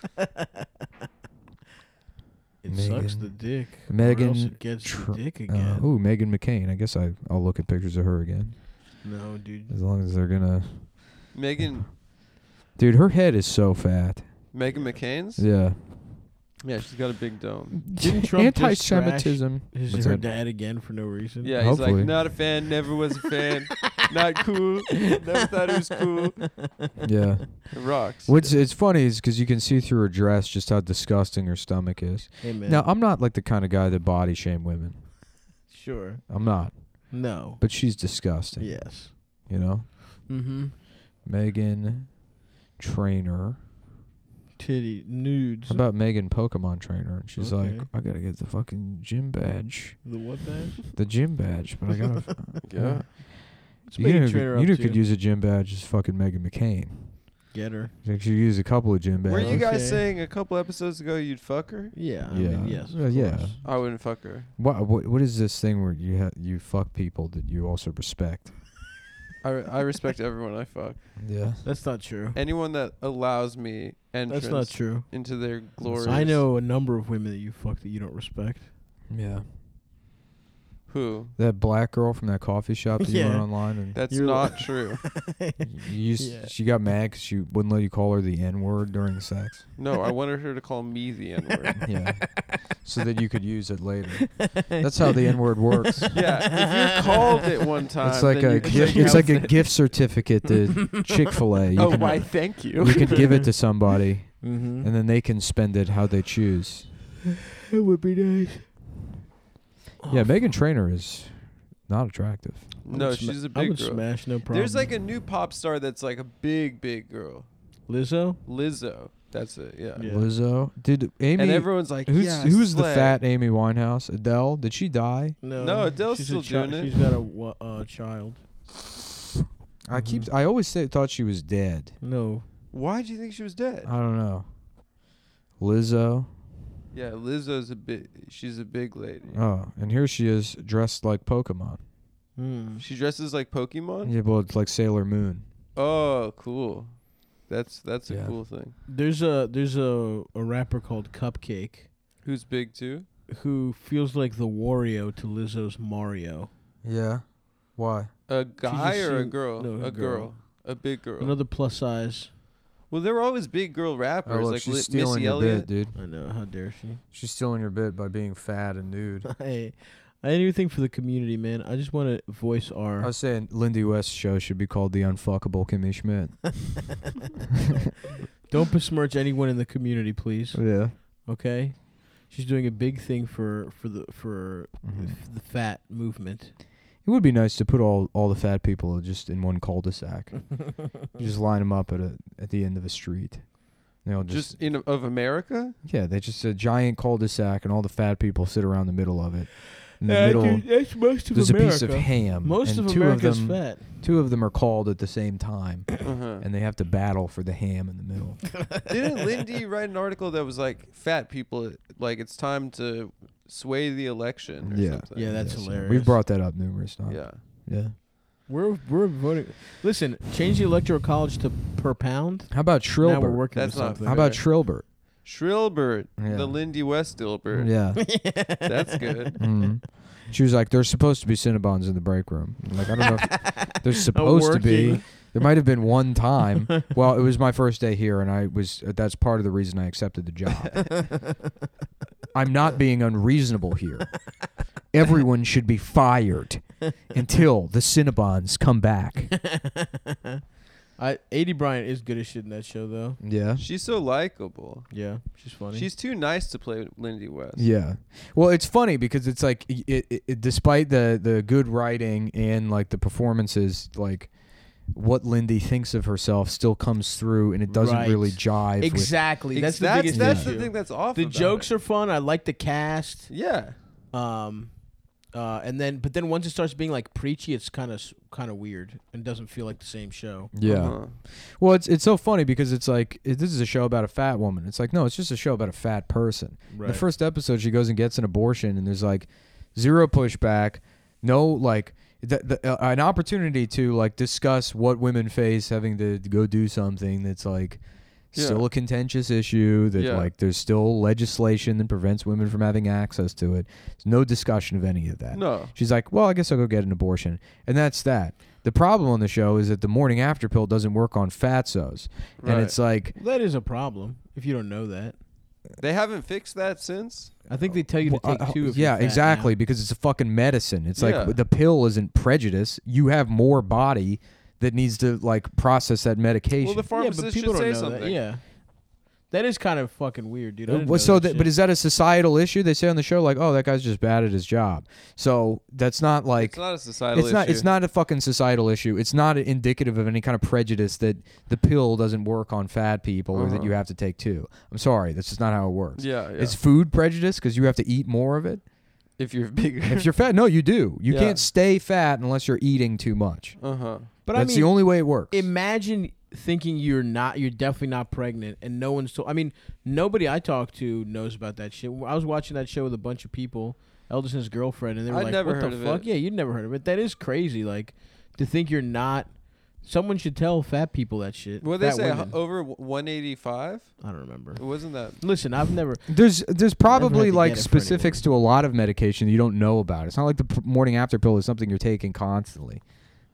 It sucks Megan- the dick. or Megan else it gets Tr- the dick Uh, again. ooh, Megan McCain. I guess I I'll look at pictures of her again. No, dude. As long as they're gonna. Megan Dude, her head is so fat. Megan McCain's? Yeah. Yeah, she's got a big dome. Didn't Trump just Anti-Semitism. Is What's her that? dad again for no reason? Yeah, he's Hopefully. like, not a fan, never was a fan, not cool, never thought it was cool. Yeah. It rocks. What's it's funny is because you can see through her dress just how disgusting her stomach is. Hey man. Now I'm not like the kind of guy that body shame women. Sure. I'm not, No. but she's disgusting. Yes. You know, Mm-hmm. Megan Trainer. Titty nudes. How about Megan Pokemon Trainer? And she's Okay. like, I gotta get the fucking gym badge, the what badge? the gym badge, but I gotta. Yeah. What's You Megan know, Trainor you up know to? could use a gym badge as fucking Megan McCain. Get her. She could use a couple of gym Were badges. you guys Okay. saying a couple episodes ago you'd fuck her? Yeah. I Yeah. mean, yes. Uh, of yeah. course. I wouldn't fuck her. What, what what is this thing where you ha- you fuck people that you also respect? I, re- I respect everyone I fuck. Yeah. That's not true. Anyone that allows me entrance That's not true. into their glorious. I know a number of women that you fuck that you don't respect. Yeah. Who? That black girl from that coffee shop that you Yeah. went online and That's You're- not true. you used, Yeah. she got mad because she wouldn't let you call her the N word during sex. No, I wanted her to call me the N word. Yeah. So that you could use it later. That's how the N word works. Yeah, if you're called it one time, It's like then a you can gift, use it's like a it. gift certificate to Chick-fil-A. You Oh, can, why? Thank you. you can give it to somebody Mm-hmm. and then they can spend it how they choose. It would be nice. Yeah, Megan Trainor is not attractive. No, I would sma- she's a I big would girl. smash, no problem. There's like a new pop star that's like a big, big girl. Lizzo. Lizzo. That's it. Yeah. Yeah. Lizzo. Did Amy And everyone's like, Who's yeah, who's the slay. fat Amy Winehouse? Adele? Did she die? No, No, Adele's she's still a chi- doing it. She's got a wa- uh, child. I keep Mhm. I always say, thought she was dead. No. Why do you think she was dead? I don't know. Lizzo. Yeah, Lizzo's a bit. She's a big lady. Oh, and here she is dressed like Pokemon. Mm. She dresses like Pokemon. Yeah, well, it's like Sailor Moon. Oh, cool. That's that's a Yeah. cool thing. There's a there's a, a rapper called Cupcake Who's big too? who feels like the Wario to Lizzo's Mario. Yeah. Why? A guy just or a seen- girl? no, a a girl. girl. A big girl. Another plus size. Well, there were always big girl Oh, rappers look, like she's Li- stealing Missy your Elliott. bit, dude. I know. How dare she? She's stealing your bit by being fat and nude. I I didn't even think for the community, man. I just want to voice our. I was saying Lindy West's show should be called The Unfuckable Kimmy Schmidt. Don't besmirch anyone in the community, please. Yeah. Okay. She's doing a big thing for for the for Mhm. the fat movement. It would be nice to put all, all the fat people just in one cul-de-sac. You just line them up at a at the end of a street. They'll just, Just in of America. yeah, they just a giant cul-de-sac and all the fat people sit around the middle of it. In the middle, that's most of there's America. a piece of ham. Most and of two America's of them, fat. Two of them are called at the same time, Uh-huh. and they have to battle for the ham in the middle. Didn't Lindy write an article that was like fat people? Like it's time to sway the election. Or Yeah. Something. Yeah, that's Yes, hilarious. We've brought that up numerous times. Yeah. Yeah. We're we're voting. Listen, change the electoral college to per pound. How about Now we're Trilbert? working That's with not something. How about fair. Trilbert? Shrillbert, Yeah. the Lindy West Dilbert. Yeah. That's good. hmm She was like, "There's supposed to be Cinnabons in the break room." I'm like, I don't know if there's supposed to be. working. There might have been one time. Well, it was my first day here, and I was. That's part of the reason I accepted the job. I'm not being unreasonable here. Everyone should be fired until the Cinnabons come back. I A D Bryant is good as shit in that show, though. Yeah. She's so likable. Yeah, she's funny. She's too nice to play Lindy West. Yeah. Well, it's funny because it's like, it, it, it, despite the the good writing and like the performances, like what Lindy thinks of herself still comes through, and it doesn't Right. really jive. exactly. Ex- That's the that's biggest that's issue. the thing that's off. The about jokes it. are fun. I like the cast. Yeah. Um, uh, and then but then once it starts being like preachy, it's kind of kind of weird and doesn't feel like the same show. With yeah. Uh-huh. Well, it's it's so funny because it's like it, this is a show about a fat woman. It's like no, it's just a show about a fat person. Right. The first episode, she goes and gets an abortion, and there's like zero pushback, no like the, the, uh, an opportunity to like discuss what women face having to go do something that's like Yeah. Still a contentious issue that Yeah. like there's still legislation that prevents women from having access to it. There's no discussion of any of that. No. She's like, well, I guess I'll go get an abortion. And that's that. The problem on the show is that the morning after pill doesn't work on fatsos. Right. And it's like, That is a problem if you don't know that. They haven't fixed that since. I think they tell you to well, take uh, two. If you're yeah, fat exactly, now. because it's a fucking medicine. It's Yeah. like the pill isn't prejudice. You have more body that needs to like process that medication. Well, the Yeah, pharmacist but should people don't say know something. that. Yeah, that is kind of fucking weird, dude. I didn't Well, know so, that that, shit. but is that a societal issue? They say on the show like, "Oh, that guy's just bad at his job." So that's not like It's not a societal it's not issue. it's not a fucking societal issue. It's not indicative of any kind of prejudice that the pill doesn't work on fat people or that Uh-huh. you have to take two. I'm sorry, that's just not how it works. Yeah, yeah. Is food prejudice because you have to eat more of it? if you're bigger. If you're fat, no, you do. You Yeah. can't stay fat unless you're eating too much. uh huh. but That's I mean, the only way it works. imagine thinking you're not, you're definitely not pregnant, and no one's told. I mean, nobody I talk to knows about that shit. I was watching that show with a bunch of people, Elderson's girlfriend, and they were I'd like, never "What heard the of fuck? it. Yeah, you'd never heard of it. That is crazy. Like, to think you're not. Someone should tell fat people that shit. What they Fat say women. h- over one eighty-five? I don't remember. It wasn't that. Listen, I've never. There's there's had probably to like get it for specifics to a lot of medication you don't know about. It's not like the p- morning after pill is something you're taking constantly.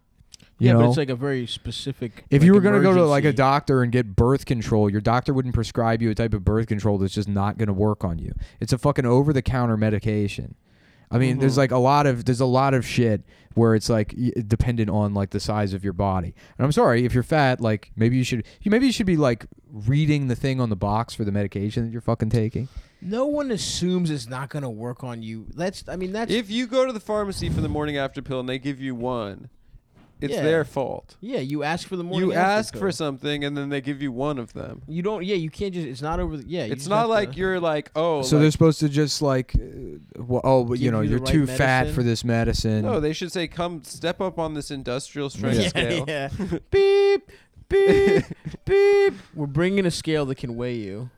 You Yeah, know? but it's like a very specific. If like, you were going to go to like a emergency. doctor and get birth control, your doctor wouldn't prescribe you a type of birth control that's just not going to work on you. It's a fucking over-the-counter medication. I mean, there's Mhm. like a lot of there's a lot of shit where it's like y- dependent on like the size of your body. And I'm sorry if you're fat, like maybe you should you maybe you should be like reading the thing on the box for the medication that you're fucking taking. No one assumes it's not gonna work on you. That's. I mean, that's. If you go to the pharmacy for the morning after pill and they give you one, it's Yeah. their fault. yeah, you ask for the morning. You after ask pill. for something and then they give you one of them. You don't. Yeah, you can't just. It's not over. The, yeah, you It's just not have like to- you're like, oh, So like- they're supposed to just like, uh, well, oh, but you Give know, you the you're right too fat medicine? for this medicine. no, they should say, come step up on this industrial strength yeah, scale. yeah. beep, beep, beep. We're bringing a scale that can weigh you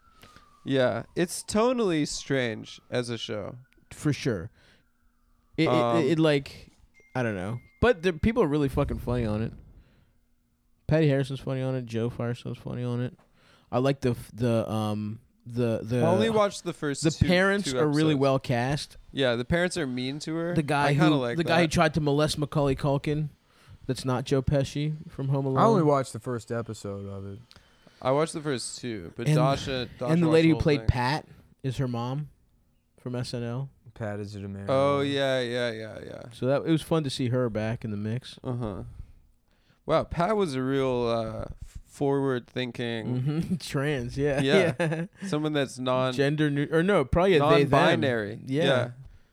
Yeah, it's tonally strange as a show. for sure. It, Um, it, it, it like, I don't know, but the people are really fucking funny on it. Patty Harrison's funny on it. Joe Firestone's funny on it. I like the f- the um the the I only watched the first. the two, parents two are really episodes. well cast. Yeah, the parents are mean to her. The guy I who kinda like the that. guy who tried to molest Macaulay Culkin, that's not Joe Pesci from Home Alone. I only watched the first episode of it. I watched the first two, but And- Dasha, Dasha and the watched lady who whole played thing. Pat is her mom from S N L. Pat is it a man? Oh yeah, yeah, yeah, yeah. So that it was fun to see her back in the mix. Uh huh. Wow, Pat was a real uh, forward-thinking, Mm-hmm. Trans, yeah, Yeah. yeah. someone that's non Gender new or no, probably a they them. non-binary. Yeah.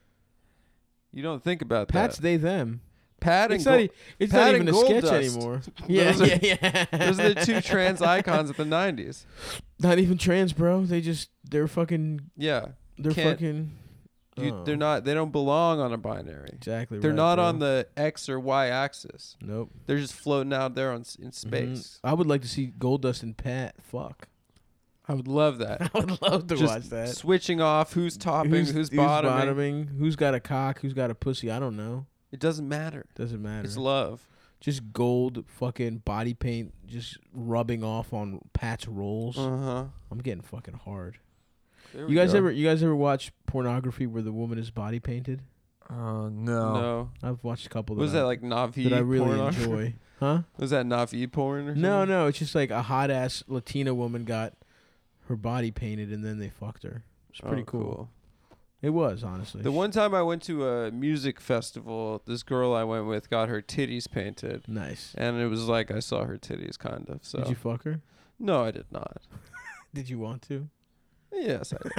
You don't think about Pat's that. they them. Pat and It's not. Gold- e- It's Pat not and even a sketch Goldust. anymore. Yeah, Those are- yeah, yeah. those are the two trans icons of the nineties. Not even trans, bro. They just they're fucking Yeah, they're Can't- fucking. you, oh, they're not. They don't belong on a binary. exactly. They're right, not bro. on the X or Y axis. Nope. They're just floating out there on s- in Mhm. space. I would like to see Goldust and Pat fuck. I would love that. I would love to Just watch that. Switching off who's topping, who's, bottoming. bottoming, who's got a cock, who's got a pussy. I don't know. It doesn't matter. Doesn't matter. It's love. Just gold fucking body paint just rubbing off on Pat's rolls. Uh huh. I'm getting fucking hard. There You we guys go. ever you guys ever watch pornography where the woman is body painted? Uh, no. No. I've watched a couple. That Was I, that like Navi that I really porn? enjoy? Huh? Was that Navi porn or something? No, no. It's just like a hot ass Latina woman got her body painted and then they fucked her. It's pretty Oh, cool. It was honestly. The one time I went to a music festival, this girl I went with got her titties painted, Nice. and it was like I saw her titties, kind of. So Did you fuck her? no, I did not. Did you want to? Yes, I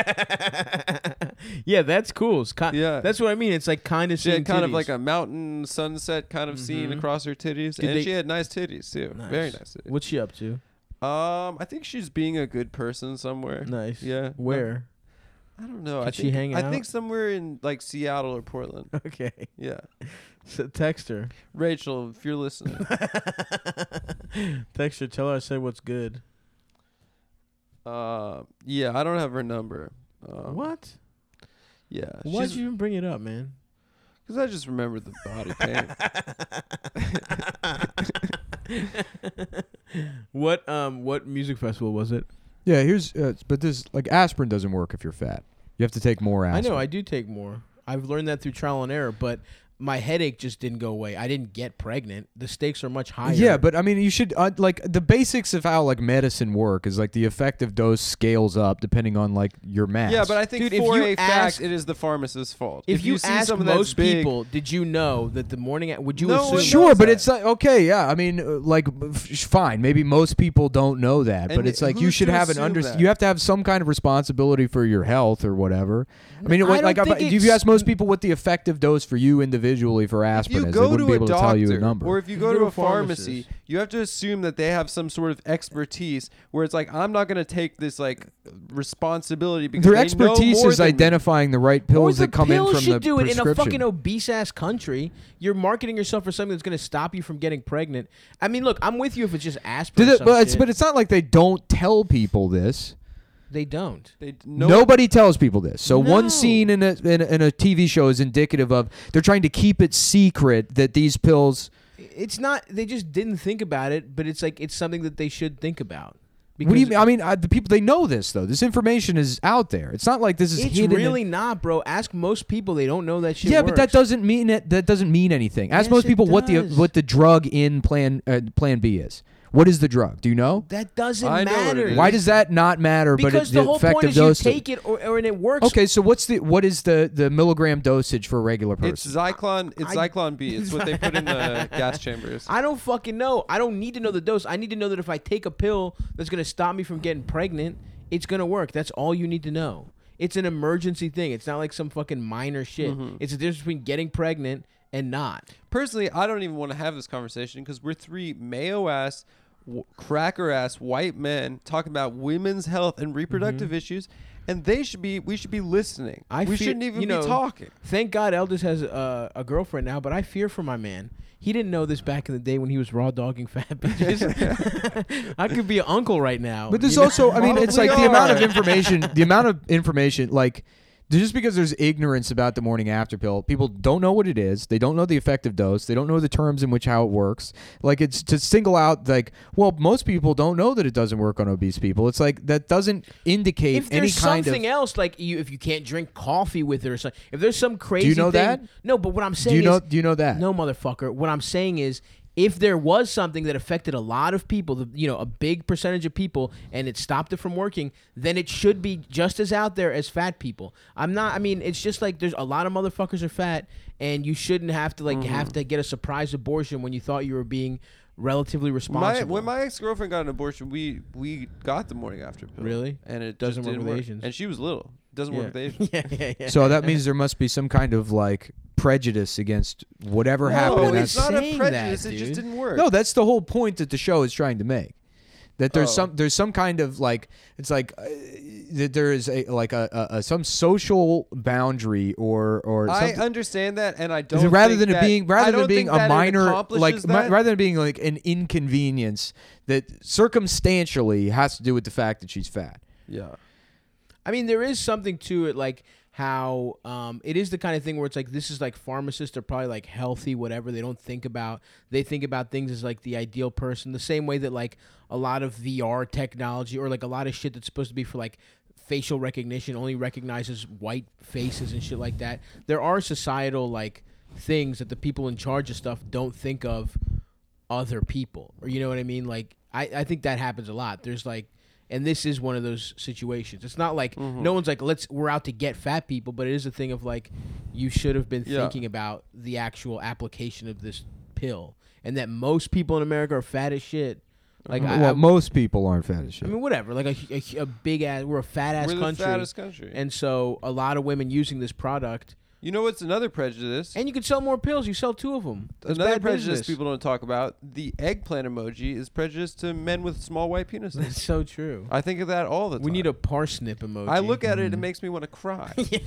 did. Yeah, that's cool. It's ki- Yeah. That's what I mean. It's like kind of She had kind of like a mountain sunset kind of scene Mhm. across her titties, Did and they- she had nice titties too. Very nice titties. What's she up to? Um, I think she's being a good person somewhere. Nice. Yeah. Where? I don't know. Can I she think, hang I think out? somewhere in like Seattle or Portland. Okay. Yeah. So text her. Rachel, if you're listening. Text her. Tell her I said what's good. uh, yeah, I don't have her number. Um, What? Yeah. Why'd you even bring it up, man? Because I just remembered the body paint. What um what music festival was it? Yeah, here's uh, but this like aspirin doesn't work if you're fat. You have to take more aspirin. I know I do take more. I've learned that through trial and error, but my headache just didn't go away. I didn't get pregnant. The stakes are much higher. Yeah, but I mean, you should uh, like the basics of how like medicine work is like the effective dose scales up depending on like your mass. Yeah, but I think Dude, if for you a ask- fact, it is the pharmacist's fault. if, you, see ask someone that's most big, people, did you know that the morning a- would you No assume one sure, knows but that. it's like okay, yeah. I mean, uh, like f- fine. Maybe most people don't know that, but And it's like you who's should to have an assume under. that? You have to have some kind of responsibility for your health or whatever. I mean, I like, don't like think if you it's- ask most people what the effective dose for you individually for if aspirin you is, they go wouldn't to be a able to tell you a doctor, number. or if you You go go to to a a pharmacy, pharmacist. you have to assume that they have some sort of expertise. Where it's like, I'm not going to take this like responsibility because Their they expertise know more is than me. identifying the right Or pills the that come in pills from should the do it in a prescription. fucking obese ass country. You're marketing yourself for something that's going to stop you from getting pregnant. I mean, look, I'm with you if it's just aspirin. Did or it, some but it's shit. but it's not like they don't tell people this. They don't. They, no, Nobody tells people this. So No. one scene in a, in a in a T V show is indicative of they're trying to keep it secret that these pills. It's not. They just didn't think about it, but it's like it's something that they should think about. What do you Because mean? I mean, uh, the people they know this though. This information is out there. It's not like this is It's hidden. in- really not, bro. Ask most people; they don't know that shit. yeah, but that works. doesn't mean it. That doesn't mean anything. Ask Yes, most it people what the does. what the drug in Plan uh, Plan B is. What is the drug? Do you know? That doesn't I know what matter. it is. Why does that not matter? Because but it, the the whole effective point is you dose. take it, or, or and it works. Okay, so what's the what is the the milligram dosage for a regular person? It's Zyklon. It's I- Zyklon B. It's what they put in the gas chambers. I don't fucking know. I don't need to know the dose. I need to know that if I take a pill that's gonna stop me from getting pregnant, it's gonna work. That's all you need to know. It's an emergency thing. It's not like some fucking minor shit. Mhm. It's the difference between getting pregnant and not. Personally, I don't even want to have this conversation because we're three mayo ass, w- cracker ass white men talking about women's health and reproductive issues, and they should be. We should be listening. I we feel- shouldn't even you be know, talking. Thank God Elders has uh, a girlfriend now, but I fear for my man. He didn't know this back in the day when he was raw dogging fat bitches. I could be an uncle right now. But there's you know? also, I mean, it's Probably like the amount of are. information, the amount of information, like, just because there's ignorance about the morning after pill, people don't know what it is. They don't know the effective dose. They don't know the terms in which how it works. Like, it's to single out, like, well, most people don't know that it doesn't work on obese people. It's like, that doesn't indicate If any there's kind something of. else, like you, if you can't drink coffee with it or something, if there's some crazy know thing, that? no. But what I'm Do saying you know? is, Do you know that? no, motherfucker. What I'm saying is, if there was something that affected a lot of people, the, you know, a big percentage of people, and it stopped it from working, then it should be just as out there as fat people. I'm not. I mean, it's just like there's a lot of motherfuckers are fat, and you shouldn't have to like Mm-hmm. have to get a surprise abortion when you thought you were being relatively My, responsible. when my ex girlfriend got an abortion, we we got the morning after pill. Really? And it Doesn't just work didn't with work. Asians. And she was little. Doesn't yeah. work with Asians. yeah, yeah, yeah. So that means there must be some kind of, like, prejudice against whatever No, happened. in it's that not a saying prejudice. that, it just dude. didn't work. No, that's the whole point that the show is trying to make. That there's Oh. some there's some kind of like it's like uh, that there is a like a, a, a some social boundary or or I something. understand that, and I Is don't. it rather think than it that- being I rather don't than being think a that it minor like accomplishes mi- that. rather than being like an inconvenience that circumstantially has to do with the fact that she's fat. Yeah. I mean, there is something to it, like how um, it is the kind of thing where it's like this is like pharmacists are probably like healthy, whatever. They don't think about they think about things as like the ideal person, the same way that like a lot of V R technology or like a lot of shit that's supposed to be for like facial recognition only recognizes white faces and shit like that. There are societal like things that the people in charge of stuff don't think of other people, or you know what I mean? Like I, I think that happens a lot. There's like. And this is one of those situations. It's not like Mhm. no one's like, let's we're out to get fat people, but it is a thing of like, you should have been Yeah. thinking about the actual application of this pill, and that most people in America are fat as shit. Like, I, well, I, most people aren't fat as shit. I mean, whatever. Like a, a, a big ass, we're a fat ass We're the country, fattest country. and so a lot of women using this product. You know what's another prejudice? And you can sell more pills. You sell two of them. That's Another bad prejudice business. people don't talk about: the eggplant emoji is prejudice to men with small white penises. That's so true. I think of that all the time. We need a parsnip emoji. I look at it; it makes me want to cry. Yeah.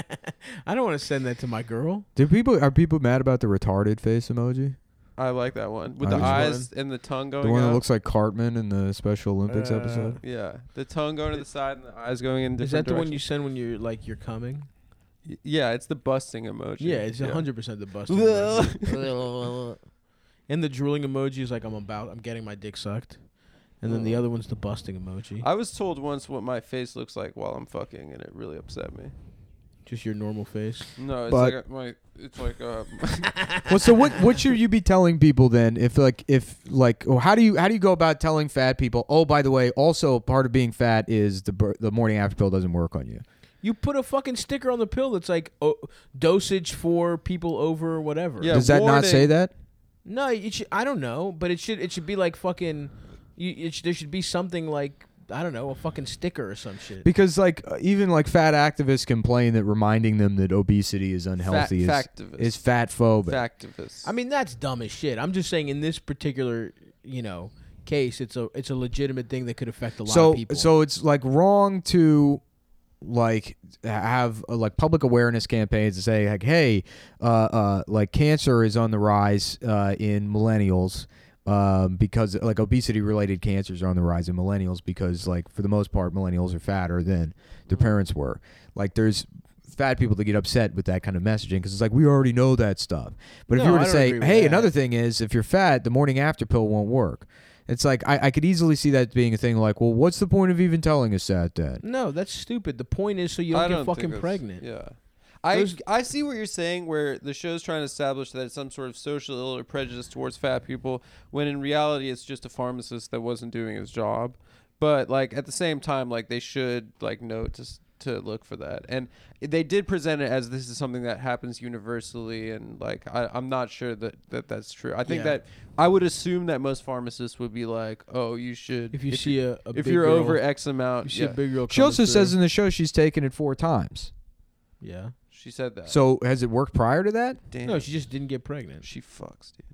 I don't want to send that to my girl. Do people are people mad about the retarded face emoji? I like that one with I the was eyes and the tongue going The one out. that looks like Cartman in the Special Olympics Uh, episode. Yeah, the tongue going to the side and the eyes going in different Is that the one you directions. send when you're like you're coming? Y- Yeah, it's the busting emoji. Yeah, it's yeah. one hundred percent the bust. Ugh. emoji. And the drooling emoji is like I'm about I'm getting my dick sucked. And then the other one's the busting emoji. I was told once what my face looks like while I'm fucking, and it really upset me. Just your normal face. No, it's But- like a, my. It's like uh. Well, so what what should you be telling people then? If like if like, or how do you how do you go about telling fat people? Oh, by the way, also part of being fat is the bur- the morning after pill doesn't work on you. You put a fucking sticker on the pill that's like oh, dosage for people over whatever. Yeah. Does that not say warning. that? No, it should, I don't know, but it should it should be like fucking. You, it should, there should be something like I don't know, a fucking sticker or some shit. Because like uh, even like fat activists complain that reminding them that obesity is unhealthy Fat, is factivist. is fat phobic. Factivist. I mean, that's dumb as shit. I'm just saying in this particular, you know, case, it's a it's a legitimate thing that could affect a lot so of people. so it's like wrong to like have uh, like public awareness campaigns to say like, hey, uh, uh, like cancer is on the rise uh, in millennials. Um, because like obesity related cancers are on the rise in millennials because like for the most part millennials are fatter than their parents were. Like there's fat people that get upset with that kind of messaging because it's like we already know that stuff. But if No, you were I to don't say, agree with hey, that. another thing is if you're fat, the morning after pill won't work. It's like I, I could easily see that being a thing. Like, well, what's the point of even telling us that? Then no, that's stupid. The point is so you don't I get don't think fucking that's- pregnant. Yeah. I, Those- I see what you're saying where the show's trying to establish that it's some sort of social ill or prejudice towards fat people when in reality it's just a pharmacist that wasn't doing his job. But like at the same time, like they should like know to s- to look for that. And they did present it as this is something that happens universally, and like I, I'm not sure that, that that's true. I think Yeah. that I would assume that most pharmacists would be like, oh, you should If you see a, a if big you're girl, over X you amount, see yeah. a big girl. she coming also says through. in the show she's taken it four times. yeah. She said that. So has it worked prior to that? Damn, No, she just didn't get pregnant. she fucks, dude.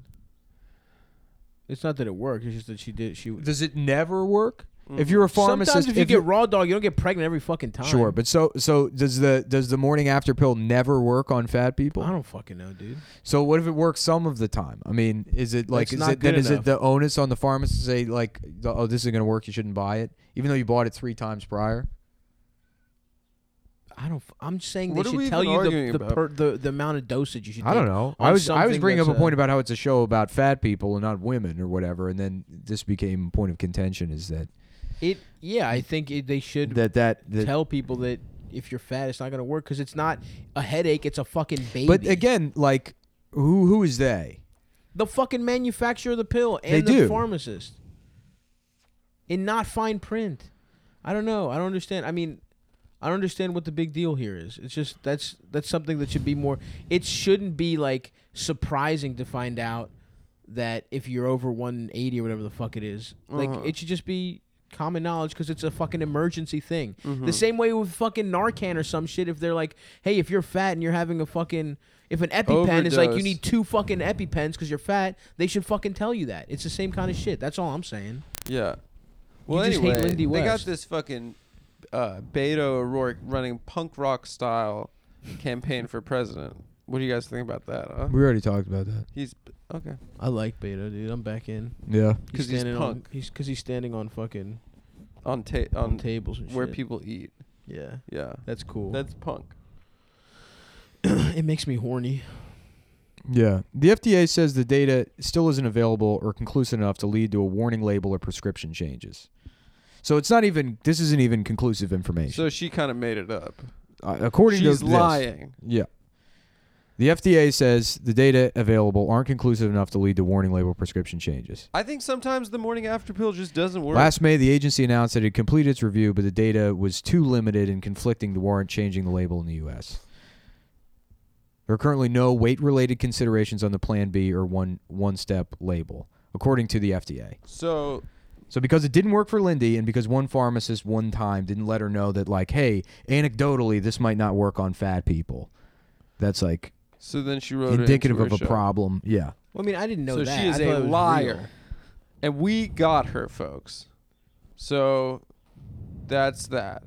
It's not that it worked. It's just that she did. She. Does it never work? If Mhm. you're a pharmacist, Sometimes if you if get you're- raw dog, you don't get pregnant every fucking time. Sure, but so so does the does the morning after pill never work on fat people? I don't fucking know, dude. So what if it works some of the time? I mean, is it like That's is not it then good is it enough. the onus on the pharmacist to say like, oh, this isn't going to work, you shouldn't buy it, even though you bought it three times prior? I don't. f- I'm just saying What they are we should tell even you arguing the the, about? per, the the amount of dosage you should. I don't take know. on I was I was something bringing up a that's point about how it's a show about fat people and not women or whatever, and then this became a point of contention. Is that It. Yeah, I think it, they should that that, that tell people that if you're fat, it's not gonna work because it's not a headache. It's a fucking baby. But again, like who who is they? the fucking manufacturer of the pill and They the do. pharmacist. In not fine print. I don't know. I don't understand. I mean, I don't understand what the big deal here is. It's just that's that's something that should be more. It shouldn't be like surprising to find out that if you're over one eighty or whatever the fuck it is, like Uh-huh. it should just be common knowledge because it's a fucking emergency thing. Mhm. The same way with fucking Narcan or some shit. If they're like, hey, if you're fat and you're having a fucking if an EpiPen is like you Overdose. need two fucking EpiPens because you're fat, they should fucking tell you that. It's the same kind of shit. That's all I'm saying. Yeah. Well, just hate anyway, Lindy they got West. this fucking uh, Beto O'Rourke running punk rock style campaign for president. What do you guys think about that? Huh? We already talked about that. He's okay I like Beta, dude. I'm back in. Yeah. because he's standing on. punk He's because he's standing on fucking on ta- on, on tables and where shit. people eat. Yeah, Yeah, that's cool. that's punk. it makes me horny. Yeah. The F D A says the data still isn't available or conclusive enough to lead to a warning label or prescription changes. So it's not even, this isn't even conclusive information. So she kind of made it up. uh, according She's to this, lying. Yeah. The F D A says the data available aren't conclusive enough to lead to warning label prescription changes. I think sometimes the morning after pill just doesn't work. Last May, the agency announced that it had completed its review, but the data was too limited and conflicting to warrant changing the label in the U S. There are currently no weight-related considerations on the Plan B or one one-step label, according to the F D A. so So because it didn't work for Lindy and because one pharmacist one time didn't let her know that, like, hey, anecdotally, this might not work on fat people, that's, like, so then she wrote indicative it of into a her show. problem. Yeah. Well, I mean, I didn't know So that. she is I thought a it was liar. real. And we got her, folks. So that's that.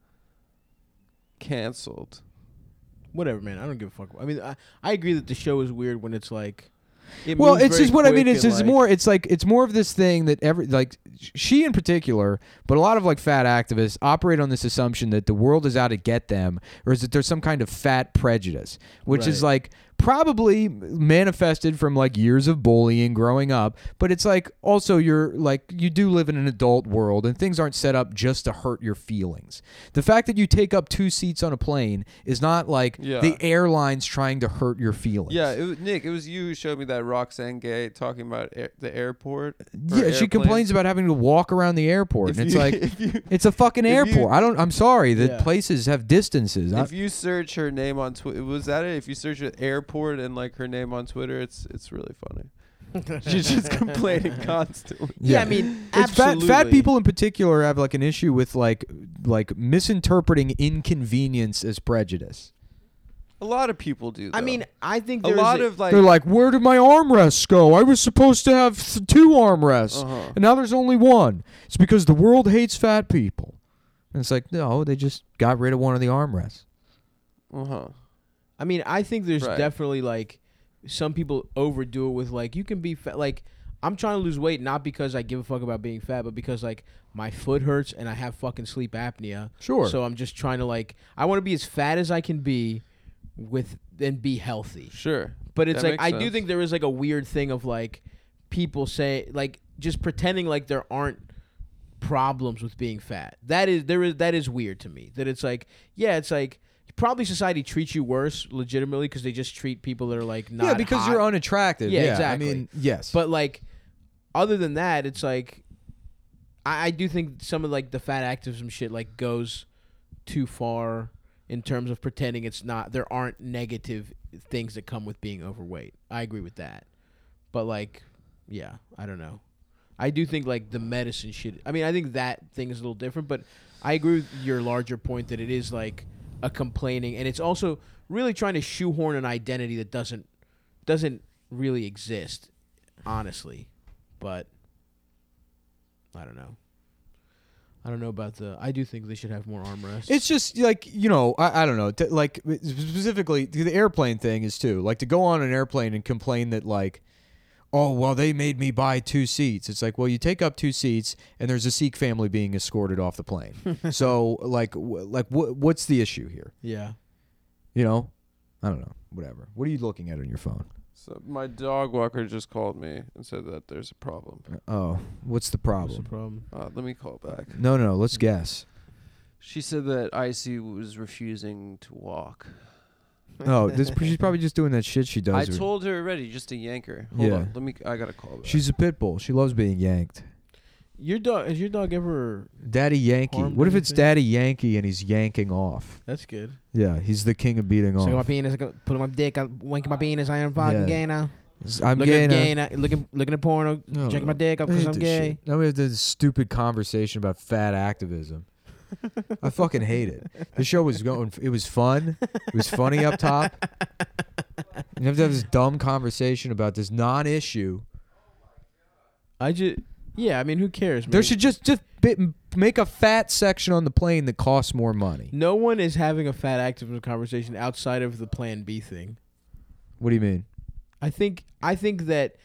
Canceled. Whatever, man. I don't give a fuck. I mean, I, I agree that the show is weird when it's like. It Well, moves it's very just what I mean. quick It's and, just like- more. It's like it's more of this thing that every like she in particular, but a lot of like fat activists operate on this assumption that the world is out to get them, or is that there's some kind of fat prejudice, which is Right. like probably manifested from like years of bullying growing up, but it's like also you're like you do live in an adult world and things aren't set up just to hurt your feelings. The fact that you take up two seats on a plane is not like Yeah. the airline's trying to hurt your feelings. Yeah, it was, Nick, it was you who showed me that Roxanne Gay talking about air, the airport. or Yeah, she airplane. complains about having to walk around the airport, If and it's you- like if you- it's a fucking if you- airport. I don't. I'm sorry that Yeah. places have distances. I, If you search her name on Twitter, was that it? If you search it airport and like her name on Twitter, it's it's really funny. She's just complaining constantly. Yeah, I mean, It's fat, absolutely. fat people in particular have like an issue with like like misinterpreting inconvenience as prejudice. A lot of people do. I though. mean, I think a there's lot of like. They're like, where did my armrests go? I was supposed to have th- two armrests, Uh-huh. and now there's only one. It's because the world hates fat people. And it's like, no, they just got rid of one of the armrests. Uh huh. I mean, I think there's Right. definitely like some people overdo it with like you can be fat. Like I'm trying to lose weight not because I give a fuck about being fat, but because like my foot hurts and I have fucking sleep apnea. Sure. So I'm just trying to like I want to be as fat as I can be, with and be healthy. Sure. But it's That like makes I do sense. think there is like a weird thing of like people say like just pretending like there aren't problems with being fat. That is there is that is weird to me. That it's like yeah, it's like probably society treats you worse legitimately because they just treat people that are like not yeah, because hot. you're unattractive. Yeah, Yeah, exactly. I mean, yes. But like other than that, it's like I, I do think some of like the fat activism shit like goes too far in terms of pretending it's not there aren't negative things that come with being overweight. I agree with that. But like yeah, I don't know. I do think like the medicine shit. I mean, I think that thing is a little different, but I agree with your larger point that it is like a complaining, and it's also really trying to shoehorn an identity that doesn't doesn't really exist, honestly. But I don't know. I don't know about the. I do think they should have more armrests. It's just like, you know, I, I don't know, to, like specifically the airplane thing is too. Like to go on an airplane and complain that like, oh, well, they made me buy two seats. It's like, well, you take up two seats and there's a Sikh family being escorted off the plane. So like, w- like wh- what's the issue here? yeah. You know, I don't know, whatever. What are you looking at on your phone? So my dog walker just called me and said that there's a problem. Oh, what's the What's the problem? problem? Uh, let me call back. No, no, let's guess. She said that Icy was refusing to walk. Oh, this, she's probably just doing that shit she does. I with- told her already just to yank her. Hold Yeah. on. Let me. I gotta call back. she's a pit bull. She loves being yanked. Your dog has your dog ever? Daddy Yankee. Harmed What if it's anything? Daddy Yankee and he's yanking off? That's good. Yeah, he's the king of beating So my off. penis, put my dick, I'm winking my penis. I am fucking Yeah. gay now. I'm looking gay at now. gay now. Looking looking at porno. No, checking no. my dick up I because hate I'm this gay. shit. Now we have this stupid conversation about fat activism. I fucking hate it. The show was going. It was fun. It was funny up top. You have to have this dumb conversation about this non-issue. I just yeah. I mean, who cares? Man? There should just just bit, make a fat section on the plane that costs more money. No one is having a fat activism conversation outside of the Plan B thing. What do you mean? I think I think that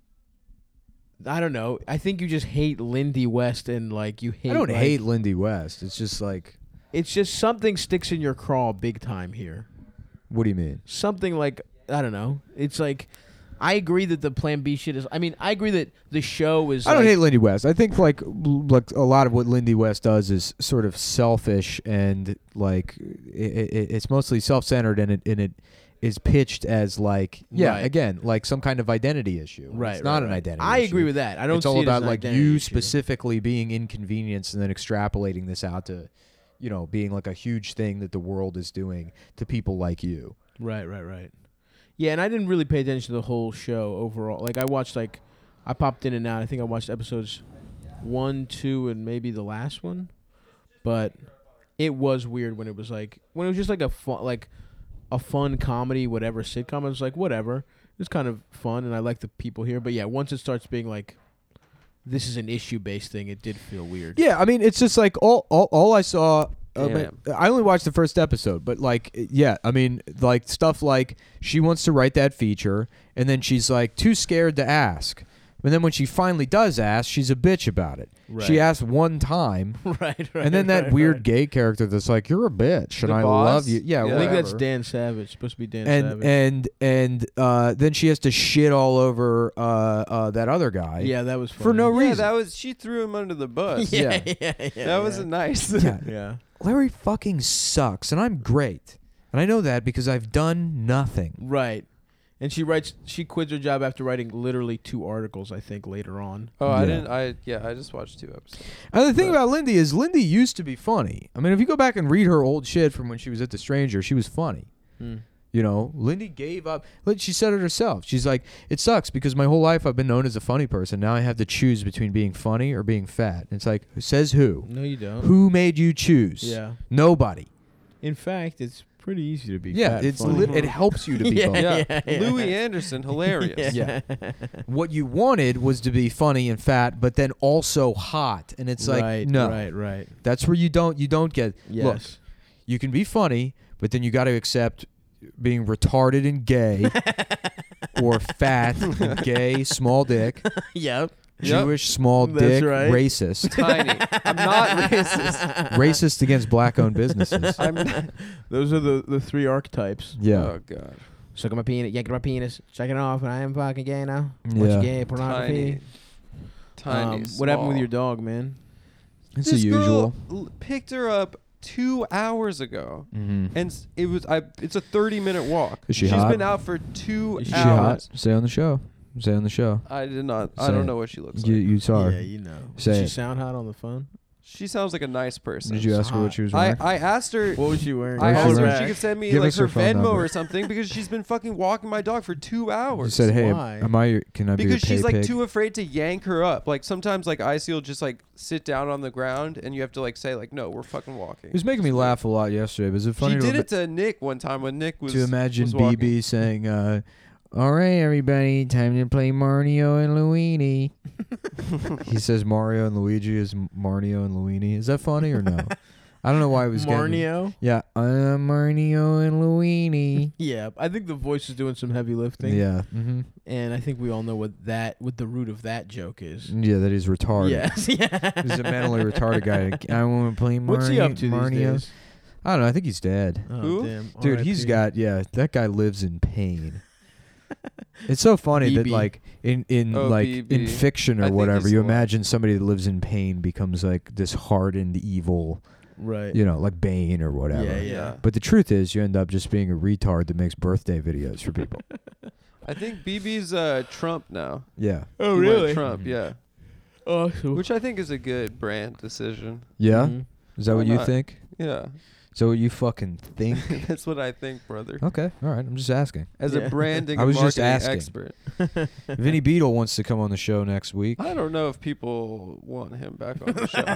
I don't know. I think you just hate Lindy West and like you hate. I don't like- hate Lindy West. It's just like, It's just something sticks in your craw big time here. what do you mean? Something like I don't know. It's like I agree that the Plan B shit is. I mean, I agree that the show is. I don't like, hate Lindy West. I think like l- like a lot of what Lindy West does is sort of selfish and like it, it, it's mostly self-centered and it and it is pitched as like yeah Right. again like some kind of identity issue. Right, It's not right, an right. identity. I issue. agree with that. I don't. It's see all it as about an like identity you issue. specifically being inconvenienced and then extrapolating this out to, you know, being like a huge thing that the world is doing to people like you. Right, right, right. Yeah, and I didn't really pay attention to the whole show overall. Like I watched like I popped in and out. I think I watched episodes one, two, and maybe the last one. But it was weird when it was like when it was just like a fun like a fun comedy, whatever sitcom. I was like, whatever. It was kind of fun and I like the people here. But yeah, once it starts being like this is an issue based thing, it did feel weird. Yeah, I mean, it's just like all all, all I saw. Uh, Damn. but I only watched the first episode, but like, yeah, I mean, like stuff like she wants to write that feature, and then she's like too scared to ask. And then when she finally does ask, she's a bitch about it. Right. She asked one time, right, right. and then that right, weird right. gay character that's like, "You're a bitch, and The I boss? love you." Yeah, Yeah. I think that's whatever. Dan Savage. Supposed to be Dan and Savage. and and uh, then she has to shit all over uh, uh, that other guy. yeah, that was funny. For no Yeah, reason. that was she threw him under the bus. yeah, Yeah. yeah, yeah, yeah. that wasn't nice. Yeah. Yeah. Larry fucking sucks, and I'm great, and I know that because I've done nothing. Right. And she writes. She quits her job after writing literally two articles. I think later on. Oh, I Yeah. didn't. I yeah, I just watched two episodes. And the thing But- about Lindy is Lindy used to be funny. I mean, if you go back and read her old shit from when she was at The Stranger, she was funny. Hmm. You know, Lindy gave up. Look, she said it herself. She's like, it sucks because my whole life I've been known as a funny person. Now I have to choose between being funny or being fat. It's like, says who? No, you don't. Who made you choose? Yeah. Nobody. In fact, it's pretty easy to be. Yeah, fat and it's funny. lit- it helps you to be Yeah. funny. Yeah, Louis Anderson, hilarious. Yeah. What you wanted was to be funny and fat, but then also hot. And it's like, right, no, right, right. that's where you don't you don't get. Yes. Look, you can be funny, but then you got to accept being retarded and gay, or fat and gay, small dick, Yep. Yep. Jewish, small That's dick, right. racist, Tiny. I'm not racist. racist against black-owned businesses. I'm not. Those are the, the three archetypes. Yeah, Oh god. Sucking my penis, yanking my penis, checking it off, and I am fucking gay now. yeah. What's gay? Pornography. Tiny. Tiny. Um, what happened with small. your dog, man? It's This the usual. girl l- picked her up two hours ago, Mm-hmm. and s- it was. I. It's a thirty minute walk. Is she She's hot? been out for two Is Is she she hot? hours. Say on the show. Say on the show. I did not. I Say don't it. know what she looks You like. you saw her. Yeah, you know. Say Did she it. sound hot on the phone? She sounds like a nice person. Did you ask her what she was I, wearing? I asked her. What was she wearing? I What was asked she her wearing? if she could send me Give like us her her phone Venmo number. or something because she's been fucking walking my dog for two She hours. said, "Hey, Why? am I? your- Can I be your because pay she's like pig?" too afraid to yank her up. Like sometimes like Icy will just like sit down on the ground and you have to like say like no, we're fucking walking. It was making me laugh a lot yesterday. Was it funny She to, did ima- it to Nick one time when Nick was to imagine was walking. B B saying, uh, "All right, everybody, time to play Mario and Luigi." He says Mario and Luigi is M- Mario and Luigi. Is that funny or no? I don't know why it was getting. Marnio? Yeah, I'm Mario and Luigi. Yeah, I think the voice is doing some heavy lifting. Yeah. Mm-hmm. And I think we all know what that, what the root of that joke is. Yeah, that he's retarded. Yes. Yeah. He's a mentally retarded guy. I want to play Mario. What's he up to Mario. these days? I don't know. I think he's dead. Oh, Who? damn. Dude, R I P he's got yeah. That guy lives in pain. It's so funny that B B. like in in Oh, like B B. in fiction I or think whatever, he's you alive. imagine somebody that lives in pain becomes like this hardened evil, Right. you know, like Bane or whatever. Yeah, Yeah. yeah. But the truth is, you end up just being a retard that makes birthday videos for people. I think B B's uh, Trump now. Yeah. Oh, He went really? Trump, Mhm. yeah. Awesome. Which I think is a good brand decision. Yeah. Mhm. Is that Why what you not? think? Yeah. Is that what you fucking think? That's what I think, brother. Okay. All right. I'm just asking. As Yeah. a branding I and was just marketing asking. expert. Vinny Beetle wants to come on the show next week. I don't know if people want him back on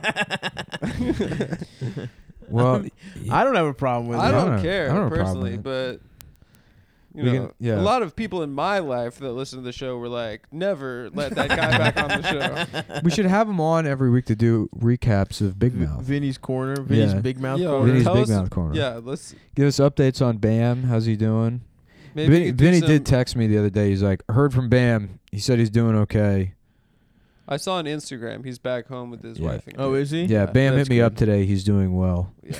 the show. Well, I don't have a problem with I it. don't don't- care I don't have a problem personally, with but you We know, can- yeah. a lot of people in my life that listen to the show were like, "Never let that guy back on the show." we should have him on every week to do recaps of Big V- Mouth. Vinny's corner. Vinny's Yeah. big mouth Yo, corner. Vinny's tell Big us- Mouth Corner. Yeah, let's. Give us updates on Bam. How's he doing? Maybe Vinny, we could do Vinny some- did text me the other day. He's like, heard from Bam. He said he's doing okay. I saw on Instagram he's back home with his Yeah. wife. And Oh, kid. is he? Yeah, Yeah, Bam that's hit me up good. today. He's doing well. Yeah.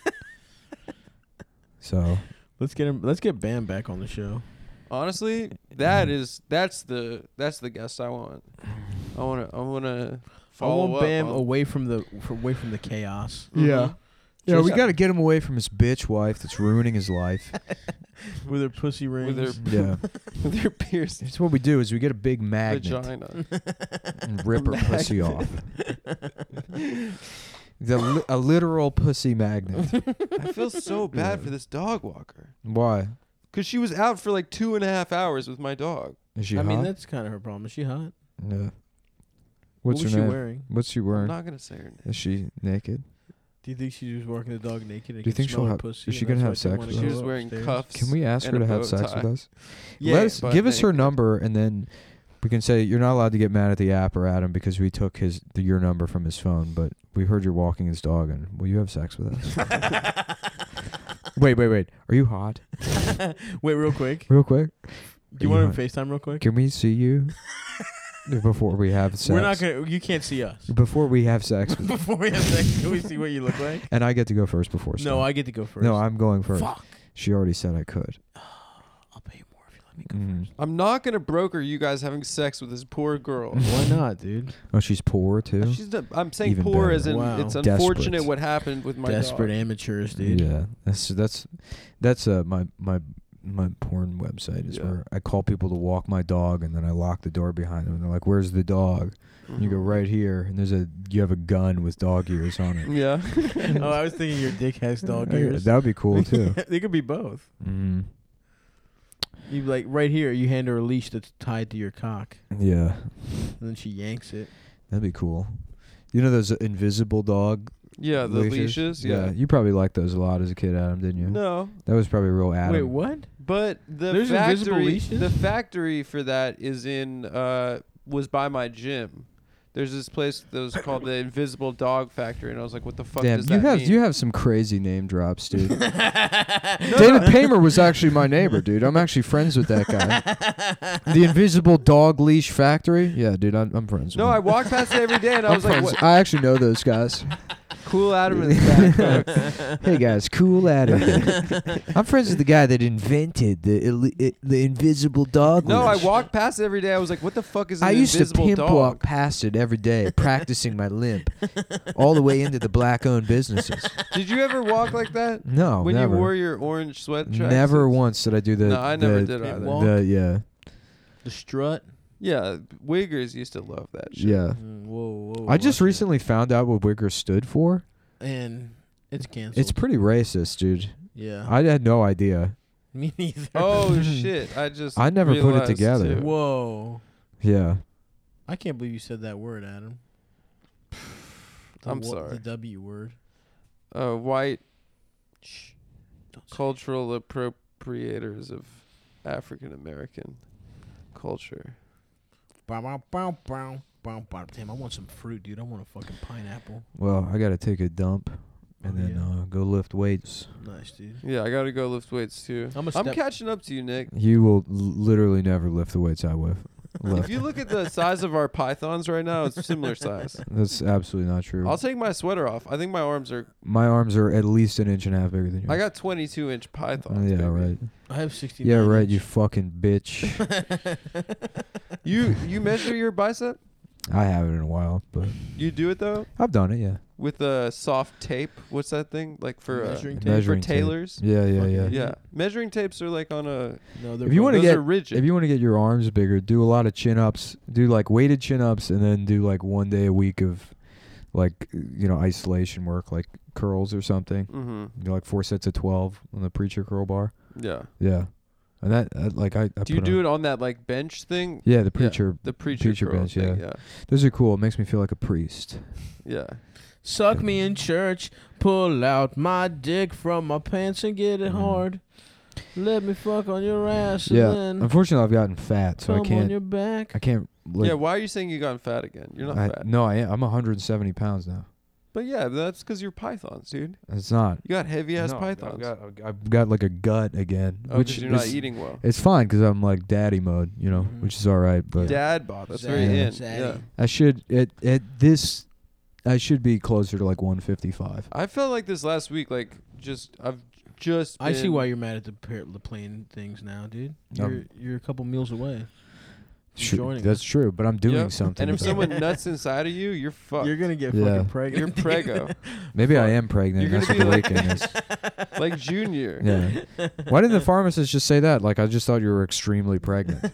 So Let's get him. Let's get Bam back on the show. Honestly, that is that's the that's the guest I want. I want to I want to I follow want up Bam on- away from the f- away from the chaos. yeah, yeah, Just- we got to get him away from his bitch wife that's ruining his life. With her pussy rings. with her Yeah, with her pierced that's what we do. Is we get a big magnet vagina. and rip her Magnet. pussy off. The li- a literal pussy magnet. I feel so bad Yeah. for this dog walker Why? because she was out for like two and a half hours with my dog. Is she I hot? mean, that's kind of her problem. Is she hot? yeah. what What's was her she name? wearing? What's she I'm wearing? not gonna say her name. Is she naked? Do you think she was walking the dog naked? And Do you could think smell she'll her have- pussy is she and gonna that's have why sex didn't with wanna She us? was go wearing upstairs? cuffs. Can we ask her and to a have bow sex tie. with us? Yeah, Let us but give us her naked. number, and then we can say you're not allowed to get mad at the app or Adam because we took his the, your number from his phone. But we heard you're walking his dog, and will you have sex with us? Wait, wait, wait. Are you hot? Wait, real quick. Real quick. Do you Are want you to FaceTime real quick? Can we see you? before we have sex. We're not gonna. You can't see us. Before we have sex. Before we have sex, can we see what you look like? And I get to go first before. No, Stan. I get to go first. No, I'm going first. Fuck. She already said I could. I'll pay you more if you let me go Mhm. first. I'm not gonna broker you guys having sex with this poor girl. Why not, dude? Oh, she's poor too. She's not, I'm saying Even poor better. as in Wow. it's Desperate. unfortunate what happened with my Desperate dog. amateurs, dude. Yeah, that's that's that's uh my my my porn website is Yeah. where I call people to walk my dog and then I lock the door behind them and they're like, "Where's the dog?" And you go Mhm. right here and there's a you have a gun with dog ears on it. Yeah. Oh, I was thinking your dick has dog Yeah, ears. that would be cool too. They could be both. Mm, You like right here. You hand her a leash that's tied to your cock, yeah, and then she yanks it. that'd be cool. You know those invisible dog Yeah, the leashes. Yeah. you probably liked those a lot as a kid, Adam, didn't you? No, That was probably real Adam. Wait, what? but the There's invisible factory, leashes? the factory for that is in uh was by my gym. There's this place that was called the Invisible Dog Factory, and I was like, "What the fuck Damn, does you that have mean?" you have some crazy name drops, dude. No, David no. Paymer was actually my neighbor, dude. I'm actually friends with that guy. The Invisible Dog Leash Factory. Yeah, dude, I'm, I'm friends with No, him. I walked past it every day, and I I'm was like, friends. "What?" I actually know those guys. Cool Adam in the back, folks. Hey guys, cool Adam. I'm friends with the guy that invented the illi- i- the invisible dog. No, I leash. walked past it every day. I was like, "What the fuck is an I used to invisible pimp dog?" walk past it every day, practicing my limp, all the way into the black-owned businesses. Did you ever walk like that No, when never. you wore your orange sweat tracksuits? Never once did I do the. No, I never the, did Pimp either. walk? The yeah, The strut. Yeah, Wiggers used to love that shit. yeah. Mm, whoa, whoa. I just watch it. recently found out what Wigger stood for. and it's canceled. It's pretty racist, dude. yeah. I had no idea. Me neither. Oh shit! I just I never put it realized, together. too. Whoa. Yeah. I can't believe you said that word, Adam. The I'm wo- sorry. The W word. Uh, white Shh. Don't say cultural appropriators of African American culture. Bow, bow, bow, bow, bow, bow. Damn, I want some fruit, dude. I want a fucking pineapple. Well, I got to take a dump and Oh, then yeah. uh, go lift weights. Nice, dude. Yeah, I gotta go lift weights too. I'm a I'm step- catching up to you, Nick. You will l- literally never lift the weights I lift. If lift. you look at the size of our pythons right now, it's similar size. That's absolutely not true. I'll take my sweater off. I think my arms are. My arms are at least an inch and a half bigger than yours. I got twenty-two inch Oh, pythons. yeah, baby. right. I have sixty-nine. Yeah, right. inch. You fucking bitch. You you measure your bicep? I haven't in a while, but You do it though I've done it. Yeah. with a soft tape. What's that thing like for uh, Measuring tape? Measuring for tape. tailors? Yeah, yeah, Fucking yeah. Yeah, measuring tapes are like on a. No, they're If you both- wanna Those get- are rigid. If you want to get your arms bigger, do a lot of chin ups. Do like weighted chin ups, and then do like one day a week of, like you know, isolation work, like curls or something. Mm-hmm. You know, like four sets of twelve on the preacher curl bar. Yeah. Yeah, and that, that like I. I Do you put do on, it on that like bench thing? Yeah, the preacher. The preacher, preacher curl bench, thing, yeah. yeah. Those are cool. It makes me feel like a priest. Yeah. Suck me in church, pull out my dick from my pants and get it Mhm. hard. Let me fuck on your ass Yeah. and then Unfortunately, I've gotten fat, so come I on can't. your back. I can't. Like, yeah. Why are you saying you got fat again? You're not I- fat. No, I am. I'm one hundred seventy pounds now. But yeah, that's because you're pythons, dude. It's not. You got heavy ass No, pythons. I've got, I've got like a gut again, oh, which because you're not is- eating well. It's fine because I'm like daddy mode, you know, Mhm. which is all right. But Dad bod. That's Zaddy, very in. zaddy. Yeah. I should at at this, I should be closer to like one fifty-five. I felt like this last week, like just I've just. I see been- why you're mad at the par- the plane things now, dude. You're Um, you're a couple meals away. Sure, joining that's us. true, but I'm doing Yep. something. And if about it. someone nuts inside of you, you're fucked. You're gonna get Yeah. fucking pregnant. You're prego. Maybe I fuck. am pregnant. You're That's gonna what be the like- weekend is. like Junior. Yeah. Why didn't the pharmacist just say that? Like I just thought you were extremely pregnant.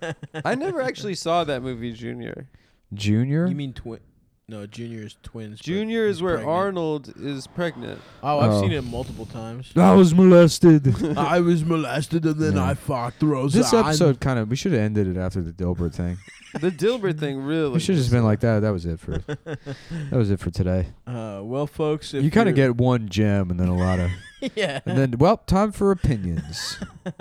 I never actually saw that movie, Junior. Junior. You mean twin? No, Junior is twins. but Junior he's is where pregnant. Arnold is pregnant. Oh, I've Oh. seen it multiple times. I was molested. I was molested and then Yeah. I fucked Roseanne. This episode kind of we should have ended it after the Dilbert thing. The Dilbert thing really. We should have just been like that. That was it for that was it for today. Uh, well, folks, if You kind of you're- get one gem and then a lot of yeah. and then well, time for opinions.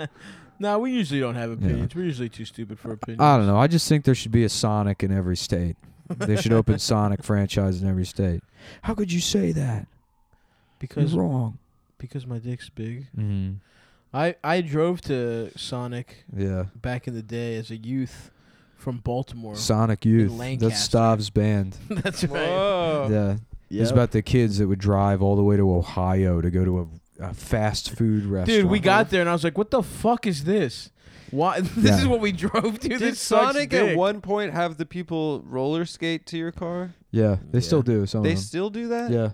No, we usually don't have opinions. We're usually too stupid for opinions. I don't know. I just think there should be a Sonic in every state. They should open Sonic franchise in every state. How could you say that? because You're wrong. because my dick's big. Mm-hmm. I I drove to Sonic Yeah. back in the day as a youth from Baltimore. Sonic Youth. Lancaster. That's Stav's band. That's right. Whoa. Yeah. It's Yep. about the kids that would drive all the way to Ohio to go to a, a fast food restaurant. Dude, we got there and I was like, "What the fuck is this? Why? This Yeah. is what we drove to. Did This sucks Sonic dick." at one point have the people roller skate to your car? Yeah, they Yeah. still do. Some They of them. still do that? Yeah.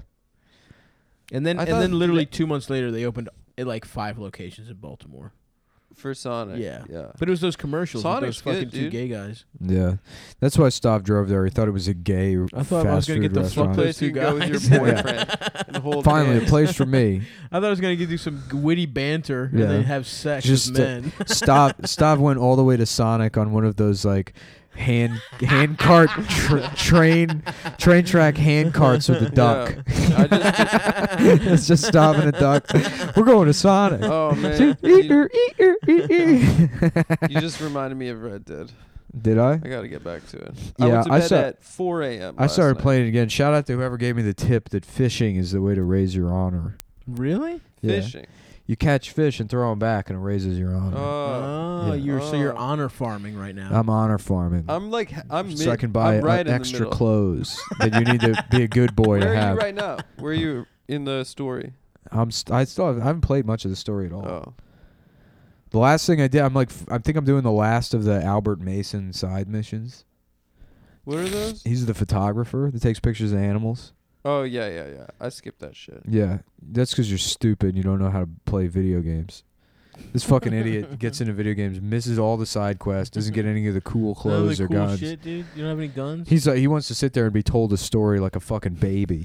And then I and thought- then literally two months later, they opened at like five locations in Baltimore. For Sonic. Yeah. Yeah. But it was those commercials Sonic's with those fucking good, two dude. gay guys. Yeah. That's why Stav drove there. He thought it was a gay I thought fast I was gonna food get the restaurant. fuck Place two you can go with your guys. boyfriend and hold Finally, a hands. place for me. I thought I was gonna give you some witty banter Yeah. and then have sex Just, with uh, men. Stav, Stav went all the way to Sonic on one of those like hand hand cart tr- train train track hand carts with a duck. I just, It's just Stav and a duck. We're going to Sonic. oh man, Eat you, er, eat er, eat er. you just reminded me of Red Dead. Did I? I gotta get back to it. I Yeah, went to I bed saw- at four a.m. I last started night. playing it again. Shout out to whoever gave me the tip that fishing is the way to raise your honor. Really? Yeah. fishing. You catch fish and throw them back, and it raises your honor. Oh, Oh, Yeah. you're so you're Oh. honor farming right now. I'm honor farming. I'm like I'm so mid, I can buy I'm right uh, in the extra middle. clothes that you need to be a good boy Where to are have. you right now? Where are you in the story? I'm st- I still have, I haven't played much of the story at all. Oh, The last thing I did, I'm like, f- I think I'm doing the last of the Albert Mason side missions. what are those? He's the photographer that takes pictures of animals. Oh yeah, yeah, yeah. I skipped that shit. Yeah, that's because you're stupid and you don't know how to play video games. This fucking idiot gets into video games, misses all the side quests, doesn't get any of the cool clothes None or of the cool guns. shit, dude. You don't have any guns? He's like, he wants to sit there and be told a story like a fucking baby.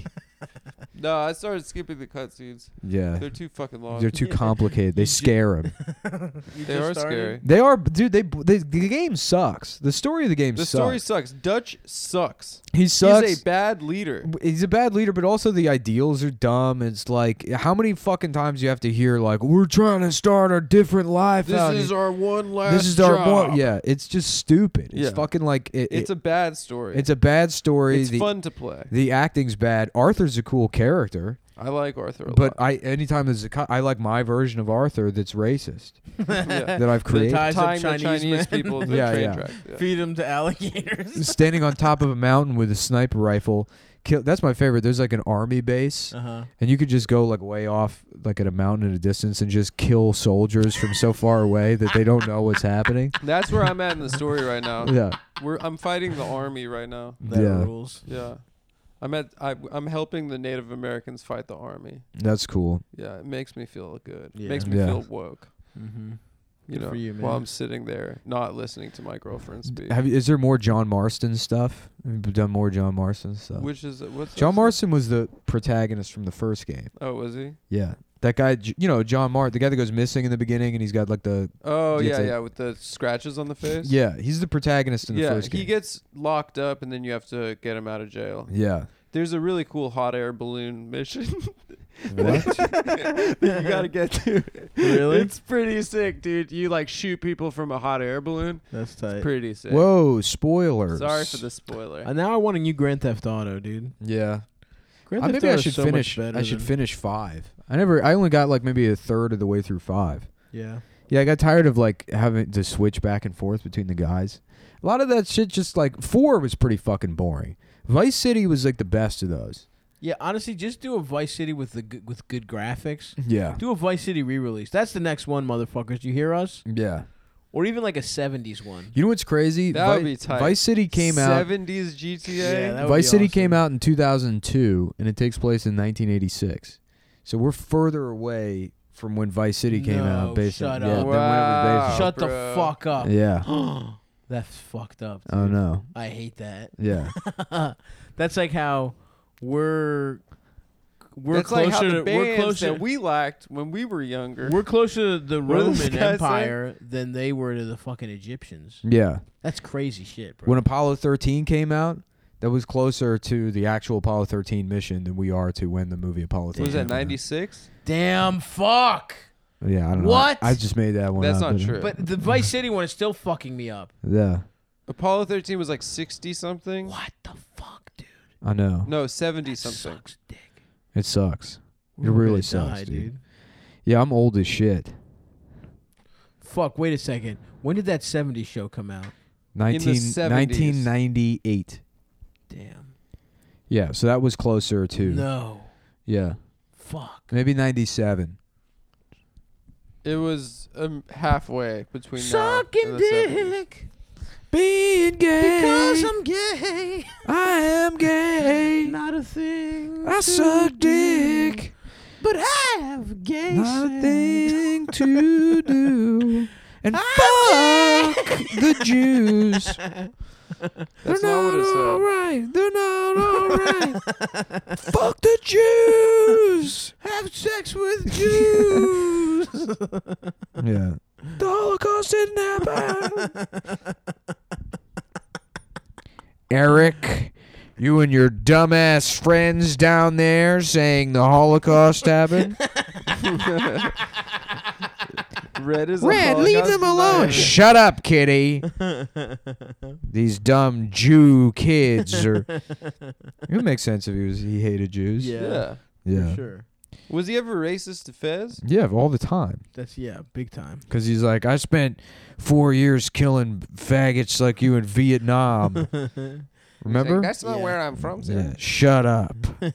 No, I started skipping the cutscenes. Yeah, They're too fucking long. they're too Yeah. complicated. They You ju- scare him. You They just are started? scary. They are, dude. They, they the game sucks. The story of the game The sucks. story sucks. Dutch sucks. He sucks. He's a bad leader. He's a bad leader, but also the ideals are dumb. It's like, how many fucking times you have to hear like, "We're trying to start a different life." This out is here. our one last this is our job. one. Yeah, it's just stupid. It's Yeah. fucking like it, It's it- a bad story. it's a bad story. It's the fun to play. the acting's bad. Arthur's a cool character, I like Arthur a but lot. I anytime there's a co- I like my version of Arthur that's racist Yeah. that I've The created. ties up Tying the Chinese, Chinese men. people to the Yeah, train yeah. tracks. Yeah. Feed them to alligators. Standing on top of a mountain with a sniper rifle. Kill, that's my favorite. There's like an army base. Uh huh. And you could just go like way off, like at a mountain at a distance, and just kill soldiers from so far away that they don't know what's happening. That's where I'm at in the story right now. Yeah, We're I'm fighting the army right now. That Yeah. rules. Yeah. I'm at I, I'm helping the Native Americans fight the army. that's cool. Yeah, it makes me feel good. Yeah. Makes me Yeah. feel woke. Mm-hmm. You Good know, for you, while man. I'm sitting there not listening to my girlfriend speak. Have you, is there more John Marston stuff? Have you done more John Marston stuff? Which is what's John that? Marston was the protagonist from the first game. Oh, was he? Yeah, that guy. J- You know, John Mart, the guy that goes missing in the beginning, and he's got like the Oh You yeah, have to- yeah, with the scratches on the face. yeah. He's the protagonist in the yeah. first game. He gets locked up, and then you have to get him out of jail. yeah. There's a really cool hot air balloon mission What? that you gotta get to. Really? It's pretty sick, dude. You like shoot people from a hot air balloon. That's tight. Pretty sick. Whoa! Spoilers. Sorry for the spoiler. Uh, now I want a new Grand Theft Auto, dude. Yeah. Grand Uh, Theft maybe I Auto is should so much finish. better I should than- finish five. I never. I only got like maybe a third of the way through five. Yeah. Yeah, I got tired of like having to switch back and forth between the guys. A lot of that shit just like four was pretty fucking boring. Vice City was like the best of those. Yeah, honestly, just do a Vice City with the good, with good graphics. Yeah. Do a Vice City re-release. That's the next one, motherfuckers. You hear us? Yeah. Or even like a seventies one. You know what's crazy? That Vi- would be tight. Vice City came out. seventies G T A. Yeah, that would Vice be City awesome. came out in two thousand two, and it takes place in nineteen eighty-six. So we're further away from when Vice City came No, out, based shut on, up. yeah, than when it Wow. was Shut bro. the fuck up. based on. Yeah. That's fucked up. Oh dude. no. I hate that. Yeah. That's like how we're we're That's closer like how the to we're bands closer that we liked when we were younger. we're closer to the What does this Roman guy say? Empire than they were to the fucking Egyptians. Yeah. That's crazy shit, bro. When Apollo thirteen came out, that was closer to the actual Apollo thirteen mission than we are to when the movie Apollo thirteen was that came out. ninety-six? Damn fuck. Yeah, I don't know. What? I, I just made that one That's up, not but- true. But the Vice City one is still fucking me up. Yeah. Apollo thirteen was like sixty something. What the fuck, dude? I know. No, seventy That something. sucks dick. It sucks. We're It really gonna sucks, die, dude. Yeah, I'm old as shit. Fuck, wait a second. When did that seventies show come out? nineteen, seventies. nineteen ninety-eight. Damn. Yeah, so that was closer to. No. Yeah, Fuck. maybe ninety-seven. It was um, halfway between now Sucking and the seventies. dick Being gay. because I'm gay. I am gay. Not a thing. I to suck do, dick. but I have gay Not a sex. thing to do. And I'm fuck the Jews. That's They're not what it said. all right. They're not all right. Fuck the Jews. Have sex with Jews. Yeah. The Holocaust didn't happen. Eric, you and your dumbass friends down there saying the Holocaust happened. Red is a Red, leave Holocaust them alone. denier. Shut up, kitty. These dumb Jew kids are. It would make sense if he was he hated Jews. Yeah. Yeah. Yeah. For sure. Was he ever racist to Fez? Yeah, all the time. That's yeah, big time. Because he's like, I spent four years killing faggots like you in Vietnam. Remember? Like, That's not Yeah. where I'm from, sir. Yeah. Shut up.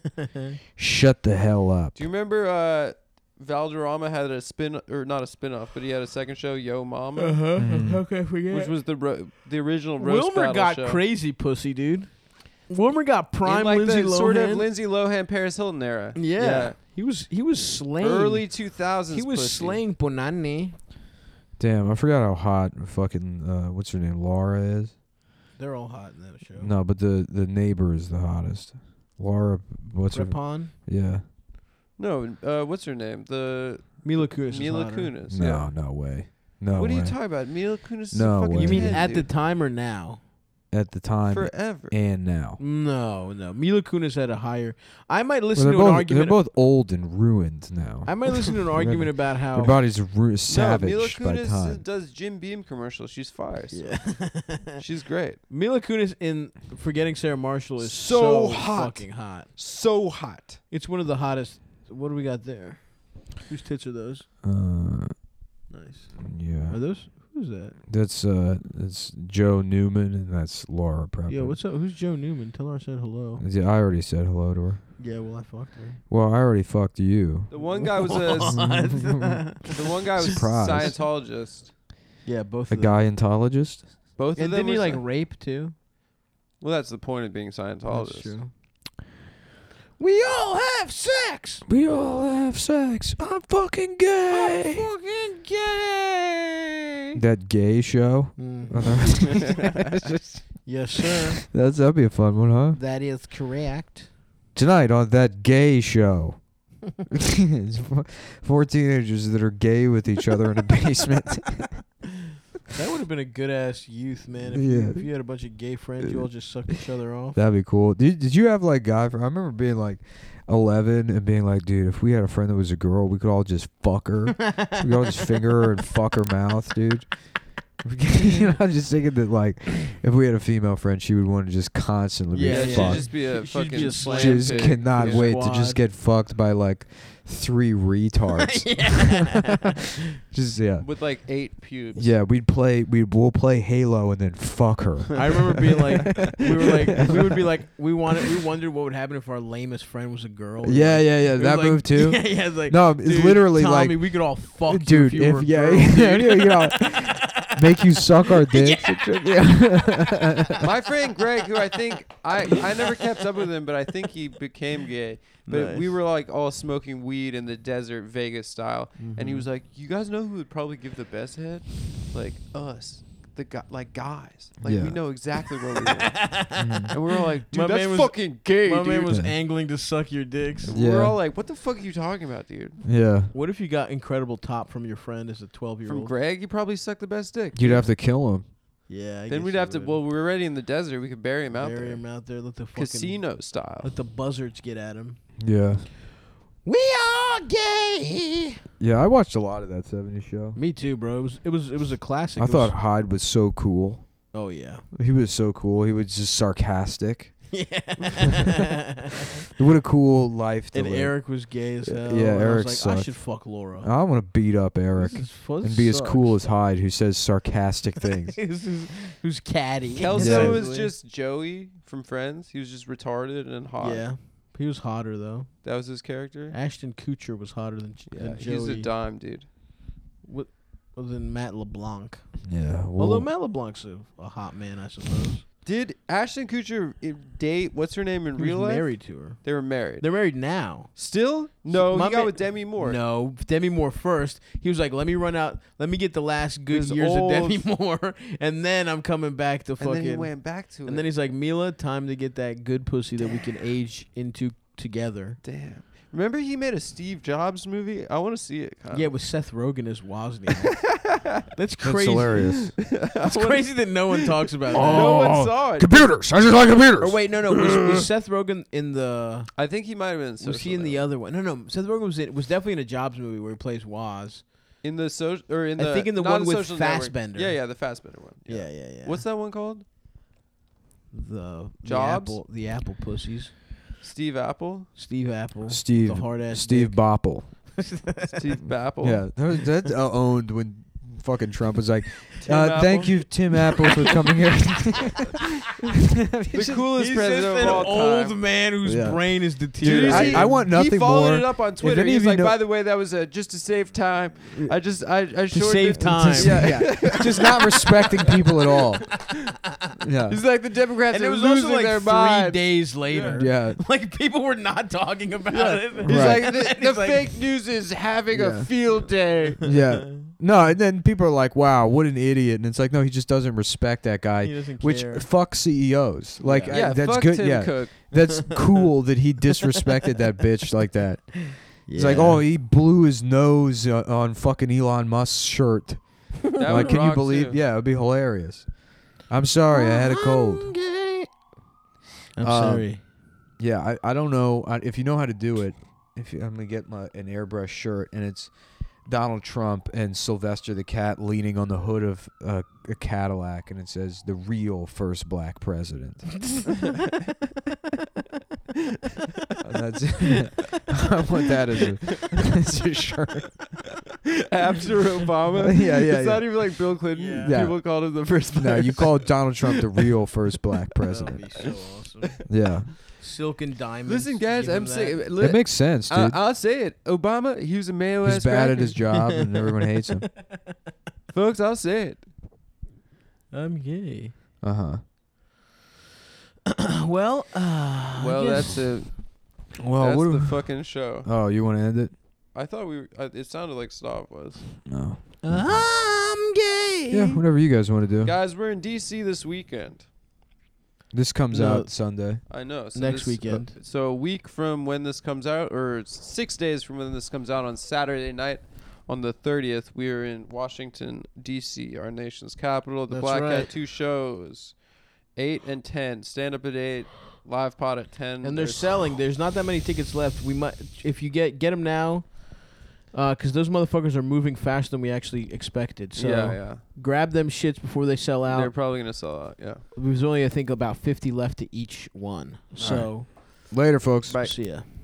Shut the hell up. Do you remember uh, Valderrama had a spin or not a spin-off, but he had a second show, Yo Mama, Uh-huh. Mm. Okay, forget. which was the ro- the original roast Wilmer battle got show. crazy pussy, dude. Wilmer got prime in like Lindsay the Lohan. sort of Lindsay Lohan, Paris Hilton era. yeah. He was he was slaying. Early two thousands. He was pussy. slaying Bonani. Damn, I forgot how hot fucking, uh, what's her name, Laura is? They're all hot in that show. No, but the, the neighbor is the hottest. Laura, what's her Rapon. Yeah. No, uh, what's her name? The Mila Kunis. is Mila hotter. Kunis. No, yeah. no way. No What way. are you talking about? Mila Kunis is No a fucking way. You mean ten, at the dude. time or now? At the time Forever. and now. No, no. Mila Kunis had a higher. I might Well, listen they're, to an both, they're argument. both old and ruined now. I might listen to an argument about how. Their bodies are ru- No, Mila savaged by Kunis time. does Jim Beam commercials. She's fire. so Yeah. She's great. Mila Kunis in Forgetting Sarah Marshall is So so, hot. fucking hot. So hot. It's one of the hottest. What do we got there? Whose tits are those? Uh, Nice. yeah. Are those? Who's that? That's uh, that's Joe Newman and that's Laura Prepper. Yeah, what's up? Who's Joe Newman? Tell her I said hello. Yeah, I already said hello to her. Yeah, well, I fucked her. Well, I already fucked you. The one guy was a the one guy was a Surprise. Scientologist. Yeah, both A of them. guyentologist? Both of And them didn't he were like Sci- rape too? Well, that's the point of being Scientologist. That's true. We all have sex. We all have sex. I'm fucking gay. Fucking gay. That gay show? Mm. Yes, sir. That's that'd be a fun one, huh? That is correct. Tonight on That Gay Show. It's four- Four teenagers that are gay with each other in a basement. That would have been a good ass youth, man. If, Yeah. you, if you had a bunch of gay friends, you all just sucked each other off. That'd be cool. Did Did you have like guy? Fr- I remember being like eleven and being like, dude, if we had a friend that was a girl, we could all just fuck her. we could all just finger her and fuck her mouth, dude. You know, I was just thinking that like, if we had a female friend, she would want to just constantly Yeah, be Yeah, yeah. she'd fucked. just be a She'd be fucking a slam She just pig. cannot Yeah. wait to Squad. just get fucked by like three retards. Just yeah. With like eight pubes. Yeah, we'd play. We we'll play Halo and then fuck her. I remember being like, we were like, we would be like, we wanted, we wondered what would happen if our lamest friend was a girl. Yeah, Like, yeah, yeah. it was That like- move too. Yeah, yeah. It's like, No, it's dude, literally Tommy, like, we could all fuck you dude, if you were if a yeah, girl, yeah, dude. you know, make you suck our dicks. Yeah. My friend Greg, who I think I I never kept up with him, but I think he became gay. But we Nice. were like all smoking weed in the desert, Vegas style, and Mm-hmm. he was like, "You guys know who would probably give the best head? Like us, the guy, like guys. Like Yeah. we know exactly what we want." And we were all like, "Dude, My that's man was- fucking gay, My dude." man was Yeah. angling to suck your dicks. we were Yeah. all like, "What the fuck are you talking about, dude?" Yeah. What if you got incredible top from your friend as a twelve year From old? Greg, you probably sucked the best dick. You'd have to kill him. Yeah. I Then guess we'd you have to. would. Well, we were already in the desert. We could bury him out bury there, him out there. Let the fucking casino style. Let the buzzards get at him. Yeah. We are gay. Yeah, I watched a lot of that seventies show. Me too, bro. It was it was it was a classic. I It thought was- Hyde was so cool. oh yeah. He was so cool. He was just sarcastic. Yeah. What a cool life to And live. Eric was gay as hell. Yeah, and Eric I was like, I sucked. should fuck Laura. I want to beat up Eric This is fu- and this be as sucks. cool as Hyde, who says sarcastic things. Who's- who's- Who's catty? Kelso Yeah. was just Joey from Friends. He was just retarded and hot. Yeah. He was hotter though. That was his character. Ashton Kutcher was hotter than, Yeah, than he's a Joey. dime, dude. What was in Matt LeBlanc? Yeah. Although Well, Matt LeBlanc's a, a hot man, I suppose. Did Ashton Kutcher i- date what's her name in He real was life? married to her. They were married. They're married now. Still? No, My he got man- with Demi Moore. No, Demi Moore first. He was like, "Let me run out. Let me get the last good This years old- of Demi Moore, and then I'm coming back to and fucking." then he went back to it. and then he's like, "Mila, time to get that good pussy that we can age into together." Damn. Remember he made a Steve Jobs movie? I want to see it. Kinda. Yeah, with Seth Rogen as Wozniak. That's that's crazy. hilarious. It's crazy that no one talks about Oh. that. No one saw it. Computers. I just like computers. Or wait, no, no. Was, was Seth Rogen in the? I think he might have been. Was he in the other one? No, no. Seth Rogen was in, was definitely in a Jobs movie where he plays Woz. in the social or in I the? think in the not one with Social Network. Fassbender. Yeah, yeah, the Fassbender one. Yeah, yeah, yeah. What's that one called? the the Jobs? Apple, the Apple pussies. Steve Apple. Steve Apple. Steve. The hard ass. Steve Bopple. Steve Apple. Yeah, that was, that's uh, owned when fucking Trump was like, Tim uh, "Thank Apple? you, Tim Apple, for coming here." The coolest He's president just of an all old time. man whose Yeah. brain is Dude, deteriorating. I- he- I want nothing He followed more- it up on Twitter. any He's of you like, know- by the way, that was uh, just to save time. I just, I, I to shortened save it- time. yeah, yeah. Just not respecting people at all. Yeah, He's like the Democrats And are it was losing also like their three minds. days later. yeah. Like people were not talking about Yeah. it. He's Right. like, the, And the he's like- fake news is having Yeah. a field day. Yeah. No, and then people are like, "Wow, what an idiot!" And it's like, no, he just doesn't respect that guy. He doesn't Which care. fuck C E Os. Like, Yeah. I- Yeah, that's fuck good. Tim yeah, Cook. that's cool that he disrespected that bitch like that. It's like, Yeah. oh, he blew his nose uh, on fucking Elon Musk's shirt. That like, would can you rock, believe? too. Yeah, it would be hilarious. I'm sorry, I had a cold. I'm Um, sorry. Yeah, I, I don't know I, if you know how to do it. If you, I'm gonna get my an airbrush shirt and it's Donald Trump and Sylvester the cat leaning on the hood of uh, a Cadillac, and it says the real first black president. That's I want that as a, as a shirt. After Obama. Yeah, yeah, It's yeah. not even like Bill Clinton. Yeah. Yeah. People called him the first. No, you call Donald Trump the real first black That'd president. be so awesome. Yeah, Silk and diamonds. Listen, guys, give I'm him saying. that. that makes sense, dude. I, I'll say it. Obama, he was a mayo He's ass bad at cracker. his job, and everyone hates him. Folks, I'll say it. I'm gay. Uh huh. well, uh, I Well, guess- that's it. Well, that's what? the do- fucking show. oh, you want to end it? I thought we. Were, uh, it sounded like Stav was. No. I'm gay. Yeah, whatever you guys want to do. Guys, we're in D C this weekend. This comes No. out Sunday. I know. So Next this- weekend. uh, so a week from when this comes out, or six days from when this comes out on Saturday night, on the thirtieth, we are in Washington D C, our nation's capital. The That's Black right. Cat two shows, eight and ten. Stand up at eight, live pod at ten. And they're There's- selling. There's not that many tickets left. We might, if you get get them now, because those motherfuckers are moving faster than we actually expected. So yeah, yeah. grab them shits before they sell They're out. probably gonna sell out. Yeah. There's only I think about fifty left to each one. So Later, folks. Bye. see ya.